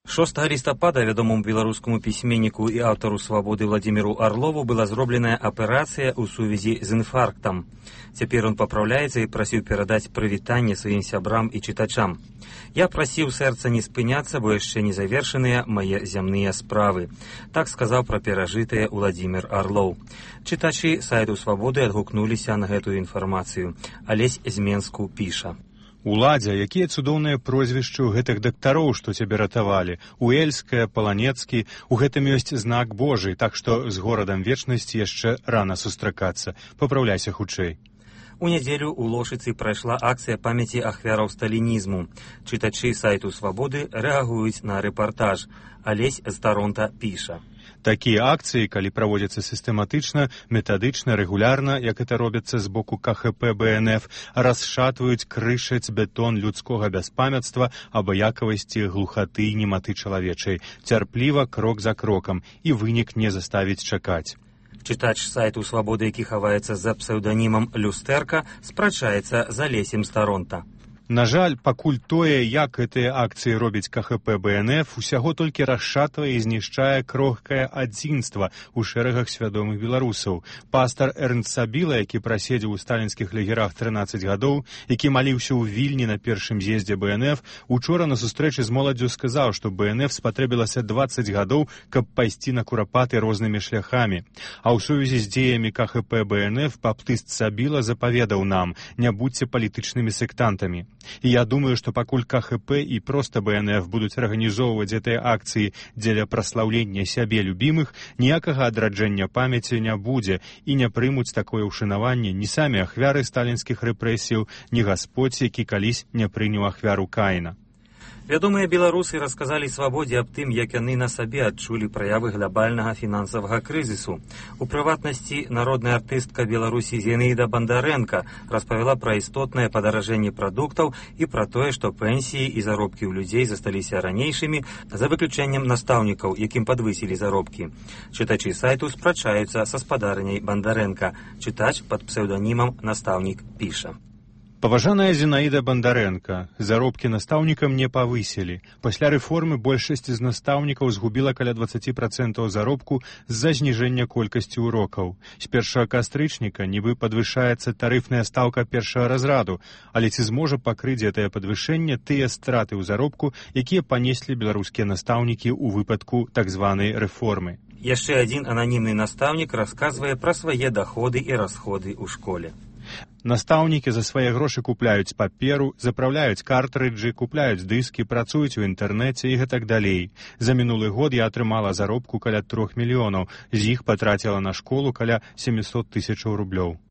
I: шостага лістапада вядомому беларускаму пісьменніку і аўтару «Свабоды» Владимиру Орлову была зробленая аперацыя ў сувязі з інфарктам. Цяпер он папраўляецца і прасіў перадаць прывітанне сваім сябрам і чытачам. Я прасіў сэрца не спыняцца, бо яшчэ не завершаныя мае зямныя справы. Так сказаў пра перажытае Владимир Орлов. Чытачы сайту «Свабоды» адгукнуліся на гэтую інфармацыю. Алесь з Менску піша.
X: Уладзя, якія цудоўныя прозвішчы ў гэтых дактароў, што цябе ратавалі. Уэльская, Паланецкі, у гэтым ёсць знак Божий, так што з горадам вечнасці яшчэ рана сустракацца. Папраўляйся хутчэй.
I: У нядзелю ў Лошыцы прайшла акцыя памяці ахвяраў сталінізму. Чытачы сайту «Свабоды» рэагуюць на рэпартаж. Алесь з Таронта піша.
X: Такія акцыі, калі праводзяцца сістэматычна, метадычна, рэгулярна, як это робіцца з боку ка ха пэ бэ эн эф, расшатваюць, крышаць бетон людскога бяспамятства, абыякавасці, глухаты і нематы чалавечай. Цярпліва, крок за крокам, і вынік не заставіць чакаць.
I: Чытач сайту «Свабоды», які хаваецца за псеўданімам «Люстэрка», спрачаецца з Алесем з Таронта.
X: На жаль, пакуль тое, як гэтыя акцыі робіць ка ха пэ бэ эн эф, усяго толькі расшатвае і знішчае крохкае адзінства ў шэрагах свядомых беларусаў. Пастар Эрнст Сабіла, які праседзеў у сталінскіх лагерах трынаццаць гадоў, які маліўся ў Вільні на першым з'ездзе бэ эн эф, учора на сустрэчы з моладдзю сказаў, што бэ эн эф спатрэбілася дваццаць гадоў, каб пайсці на курапаты рознымі шляхамі. А ў сувязі з дзеямі ка ха пэ бэ эн эф баптыст Сабіла запаведаў нам: не будьце палітычнымі сектантамі. І я думаю, што пакуль ка ха пэ і проста бэ эн эф будуць арганізоўваць гэтыя акцыі дзеля праслаўлення сябе любімых, ніякага адраджэння памяці не будзе, і не прымуць такое ўшанаванне ні самі ахвяры сталінскіх рэпрэсіяў, ні Гасподзь, які калісь не прыняў ахвяру Каіна.
I: Вядомыя беларусы расказалі «Свабодзе» аб тым, як яны на сабе адчулі праявы глобальнага фінансавага крызісу. У прыватнасці народная артыстка Беларусі Зінаіда Бандарэнка распавяла пра істотнае падаражэнне прадуктаў і пра тое, што пенсіі і заробкі ў людзей засталіся ранейшымі, за выключэннем настаўнікаў, якім падвысілі заробкі. Чытачы сайту спрачаюцца са спадарняй Бандарэнка. Чытач пад псеўданімам «Настаўнік» піша.
X: Паважаная Зінаіда Бандарэнка, заробкі настаўнікам не павысілі. Пасля рэформы большасць з настаўнікаў згубіла каля дваццаць працэнтаў заробку з-за зніжэння колькасці урокаў. З першага кастрычніка нібы падвышаецца тарыфная стаўка першага разраду, але ці зможа пакрыць гэтае падвышэнне тыя страты ў заробку, якія панеслі беларускія настаўнікі ў выпадку так званай рэформы?
I: Яшчэ адзін ананімны настаўнік расказвае пра свае даходы і расходы ў школе.
X: Настаўнікі за свае грошы купляюць паперу, запраўляюць картрыджы, купляюць дыскі, працуюць у інтэрнэце і гэтак далей. За мінулы год я атрымала заробку каля трох мільёнаў, з іх патраціла на школу каля сямісот тысячаў рублёў.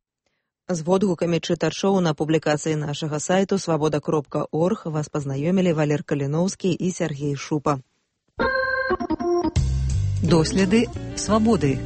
A: З водгукамі чытачоў на публікацыі нашага сайту свабода кропка орг вас пазнаёмілі Валер Каліноўскі і Сергей Шупа.
N: Доследы свабоды.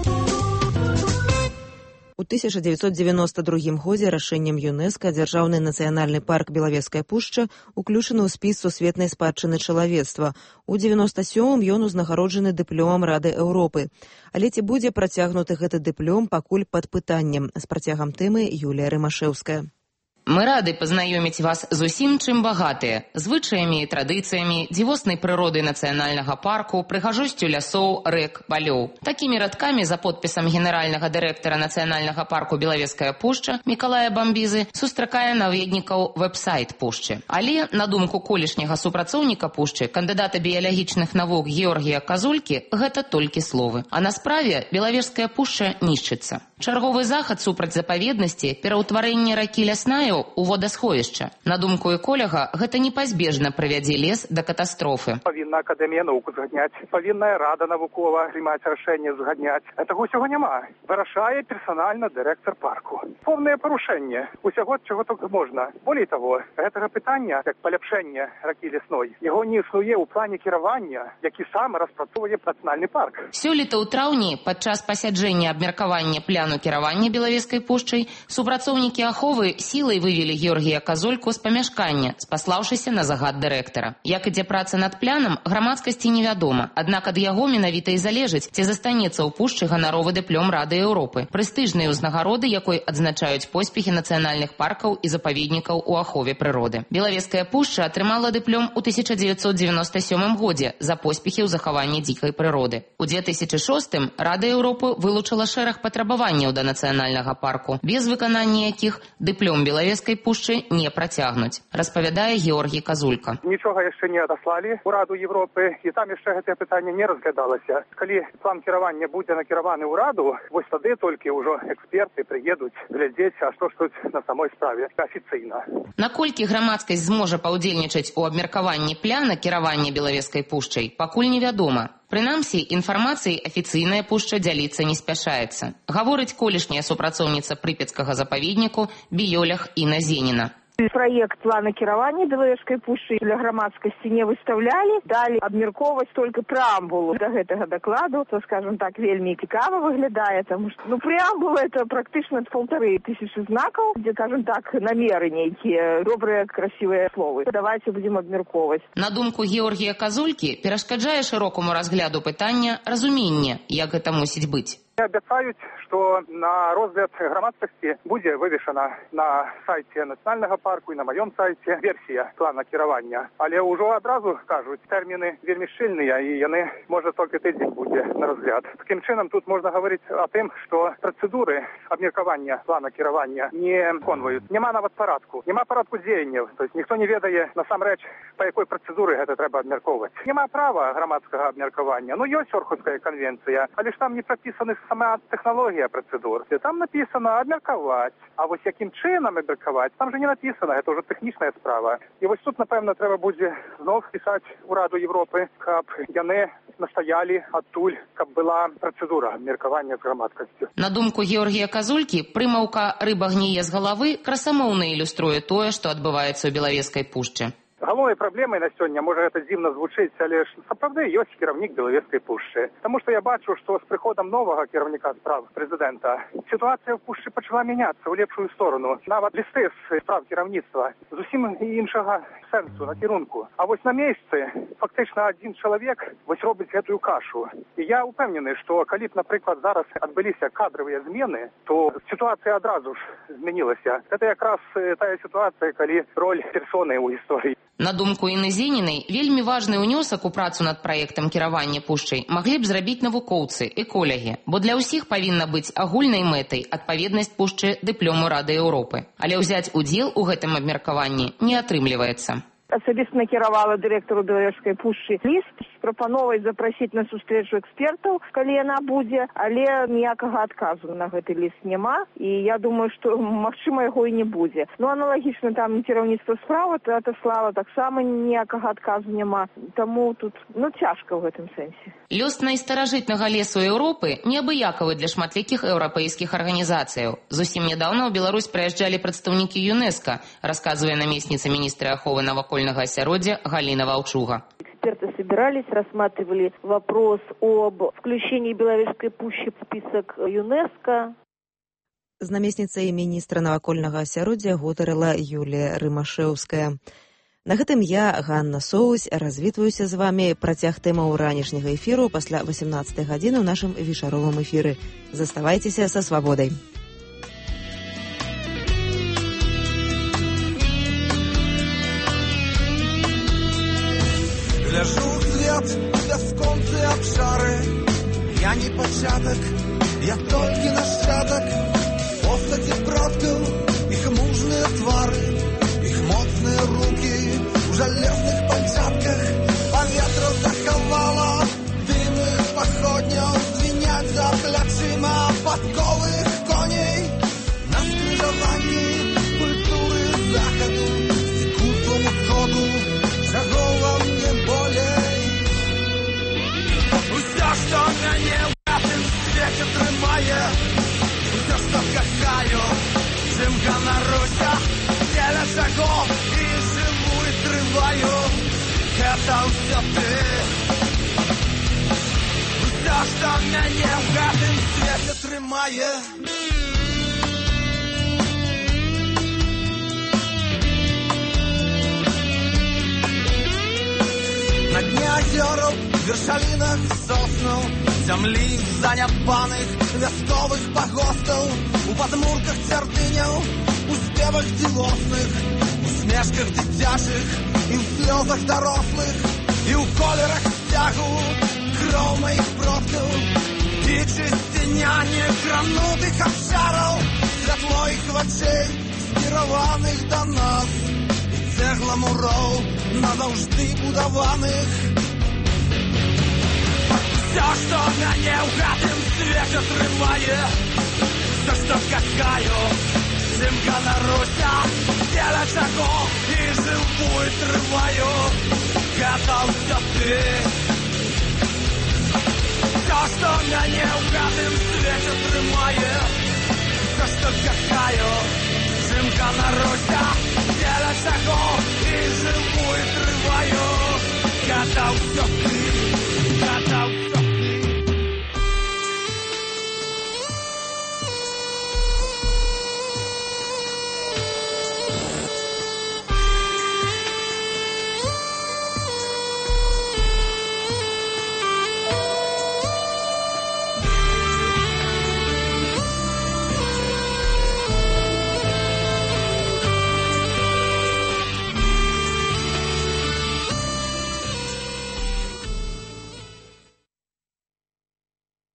A: У тысяча дзевяцьсот дзевяноста другім годзе рашэннем ЮНЕСКО дзяржаўны нацыянальны парк Белавежская пушча уключаны ў спіс сусветнай спадчыны чалавецтва. У дзевяноста сёмым ён узнагароджаны дыпломам Рады Еўропы. Але ці будзе працягнуты гэты дыплом, пакуль пад пытаннем. З працягам тэмы Юлія Рымашэўская.
O: Мы рады пазнаёміць вас з усім, чым багатыя, звычаямі і традыцыямі, дзівоснай прыродай нацыянальнага парку, прыгажосцю лясоў, рэк, палёў. Такімі радкамі за подпісам генеральнага дырэктара нацыянальнага парку Белавежская пушча Мікалая Бамбізы сустракае наведнікаў вэб-сайт пушчы. Але, на думку колішняга супрацоўніка пушчы, кандыдата біялагічных навук Георгія Казулькі, гэта толькі словы. А на справе Белавежская пушча нішчыцца. Чарговы захад супраць запаведнасці, пераўтварэнне ракі лясная у водасховішча. На думку эколага, гэта непазбежна прывядзе лес да катастрофы.
U: Павінна акадэмія навук згадняць, павінная рада навукова прымаць рашэнне згадняць. Гэтага ўсяго няма. Вырашае персанальна дырэктар парку. Поўнае парушэнне усяго, чаго толькі можна. Болей таго, гэтага пытання, як паляпшэнне ракі лясной, яго не існуе ў плане кіравання, які сам распрацоўвае нацыянальны парк.
O: Сёлета ў траўні падчас пасяджэння абмеркавання пляну кіравання Белавежскай пушчай супрацоўнікі аховы сілай вывелі Георгія Казульку з памяшкання, спаслаўшыся на загад дырэктара. Як ідзе праца над планам, грамадскасці невядома. Аднак ад яго менавіта і залежыць, ці застанецца ў пушчы ганаровы дыплом Рады Еўропы, прэстыжнай узнагароды, якой адзначаюць поспехі нацыянальных паркаў і запаведнікаў у ахове прыроды. Белавежская пушча атрымала дыплом у тысяча дзевяцьсот дзевяноста сёмым годзе за поспехі ў захаванні дзікай прыроды. У две тысячы шостым Рада Еўропы вылучыла шэраг патрабаванняў да нацыянальнага парку, без выканання якіх дыплом Белавежскай пушчы не працягнуць, распавядае Георгій Казулька.
U: Нічога яшчэ не адаслалі ў Раду Европы, і там яшчэ гэтае пытанне не разглядалася. Калі план кіравання будзе накіраваны ў Раду, вось тады толькі ўжо эксперты прыедуць глядзець, а што ж тут на самой справе афіцыйна.
O: Наколькі грамадскасць зможа паўдзельнічаць у абмеркаванні пляна кіравання Белавежскай пушчай, пакуль невядома. Прынамсі, інфармацыяй афіцыйная пушча дзяліцца не спяшаецца, гаворыць колішняя супрацоўніца прыпецкага запаведніку біёлях Інна Зеніна.
M: Проект плана кіравання Белавежскай пушчы для грамадскасці не выставлялі, далі абмяркоўваць толькі преамбулу да гэтага дакладу, то, скажем так, вельмі цікава выглядае, тому што, ну, преамбула это практычна полторы тысячи знакаў, дзе, скажем так, намеры нейкія, добрыя, красивыя словы. Давайте будем абмяркоўваць.
O: На думку Георгія Казулькі, перашкаджае шырокаму разгляду пытання разуменне, як гэта мусіць быць.
U: Абяцаюць, што на розгляд грамадскасці будзе вывешана на сайце нацыянальнага парку і на маём сайце версія плана кіравання. Але ўжо адразу кажуць, тэрміны вельмі шчыльныя, і яны, можа, толькі тыдзень будзе на разгляд. Такім чынам, тут можна гаварыць о тым, што працэдуры абмеркавання плана кіравання не выконваюць. Няма нават парадку, няма парадку дзеянняў. То есть ніхто не ведае насамрэч, па якой працэдуры гэта трэба абмяркоўваць. Няма права грамадскага абмеркавання. Ну, ёсць Орхуская канвенцыя, але ж там не прапісаны сама тэхналогія працэдур. Там напісана абмеркаваць, а вось якім чынам абмеркаваць, там же не напісана, гэта ўжо тэхнічная справа. І вось тут, напэўна, трэба будзе зноў пісаць у Раду Европы, каб яны настаялі адтуль, каб была працэдура абмеркавання з грамадскасцю.
O: На думку Георгія Казулькі, прымаўка «рыба гніе з галавы» красамоўна ілюструе тое, што адбываецца ў Белавежскай пушчы.
U: Галоўнай праблемай на сёння, можа гэта дзіўна звучыць, але ж сапраўды ёсць кіраўнік Белавежскай пушчы. Таму што я бачу, што з прыходам новага кіраўніка справ прэзідэнта сітуацыя ў пушчы пачала мяняцца ў лепшую сторону. Нават лісты з справ кіраўніцтва зусім іншага сэнсу, накірунку. А вось на месцы фактычна адзін чалавек вось робіць гэтую кашу. І я ўпэўнены, што калі б, напрыклад, зараз адбыліся кадравыя змены, то сітуацыя адразу ж змянілася. Гэта якраз тая сітуацыя, калі роль персоны ў гісторыі.
O: На думку Інны Зенінай, вельмі важны ўнёсак у працу над праектам кіравання пушчай маглі б зрабіць навукоўцы, эколагі, бо для ўсіх павінна быць агульнай мэтай адпаведнасць пушчы дыплому Рады Еўропы. Але ўзяць удзел у гэтым абмеркаванні не атрымліваецца.
M: Асабіста накіравала дырэктару Белавежскай пушчы ліст з прапановай запрасіць на сустрэчу экспертаў, калі яна будзе, але ніякага адказу на гэты ліст няма, і я думаю, што, магчыма, яго і не будзе. Ну, аналагічна там кіраўніцтва справа, атаслала таксама ніякага адказу няма, таму тут, ну, цяжка ў гэтым сэнсе.
O: Лёс найстаражытнага лесу Еўропы неабыякавы для шматлікіх еўрапейскіх арганізацыяў. Зусім нядаўна ў Беларусь прыязджалі прадстаўнікі ЮНЕСКО, расказвае намесніца міністра аховы навакольнага асяроддзя Галіна Ваўчуга.
P: Эксперты собирались, рассматривали вопрос об включении Беловежской пушчи в список ЮНЕСКО.
A: З намесніцай міністра навакольнага асяроддзя гутарыла Юлія Рымашэўская. На гэтым я, Ганна Соусь, развітваюся з вамі. Працяг тэмаў ранішняга эфіру пасля васемнаццатай гадзіны ў нашым вечаровым эфіры. Заставайцеся са свабодай.
Q: Гляжу свет, бясконцыя абшары. Я не пачатак, я толькі нашчадак. Постаці продкаў, іх мужныя твары, іх моцныя рукі у жалезных пальчатках. Паветра захавала, дымы паходняў звіняць за плячыма падковых коней. На скрыжаванні культуры захаду і культу усходу, чаго вам не болей. Усё, што мяне ў гэтым свеце трымае, усё, што кахаю, чым ганаруся, дзеля чаго і жыву і трываю, гэта ўсё ты. Усё, што мяне ў гэтым свеце трымае. nie jeziorów, wierszalinach sosną, zямli zaniedbanych wioskowych pachostów, u podmurkach cierpienia, u śpiewach dzielosnych, u śmieszkach dzieciaczych i u слезах dorosłych, i u kolerach стягу кров моих продков, i czystynianie kranutych obszarów, światło ich oczей, skierowanych do nas, i cegla murów назавжди budowanych. Все, что меня в этом свете трымает, все, что кахаю, зимка на руся, тело шагов и живую трываю, готов все ты. Все, что меня в этом свете трымает, все, что кахаю, зимка на руся, тело шагов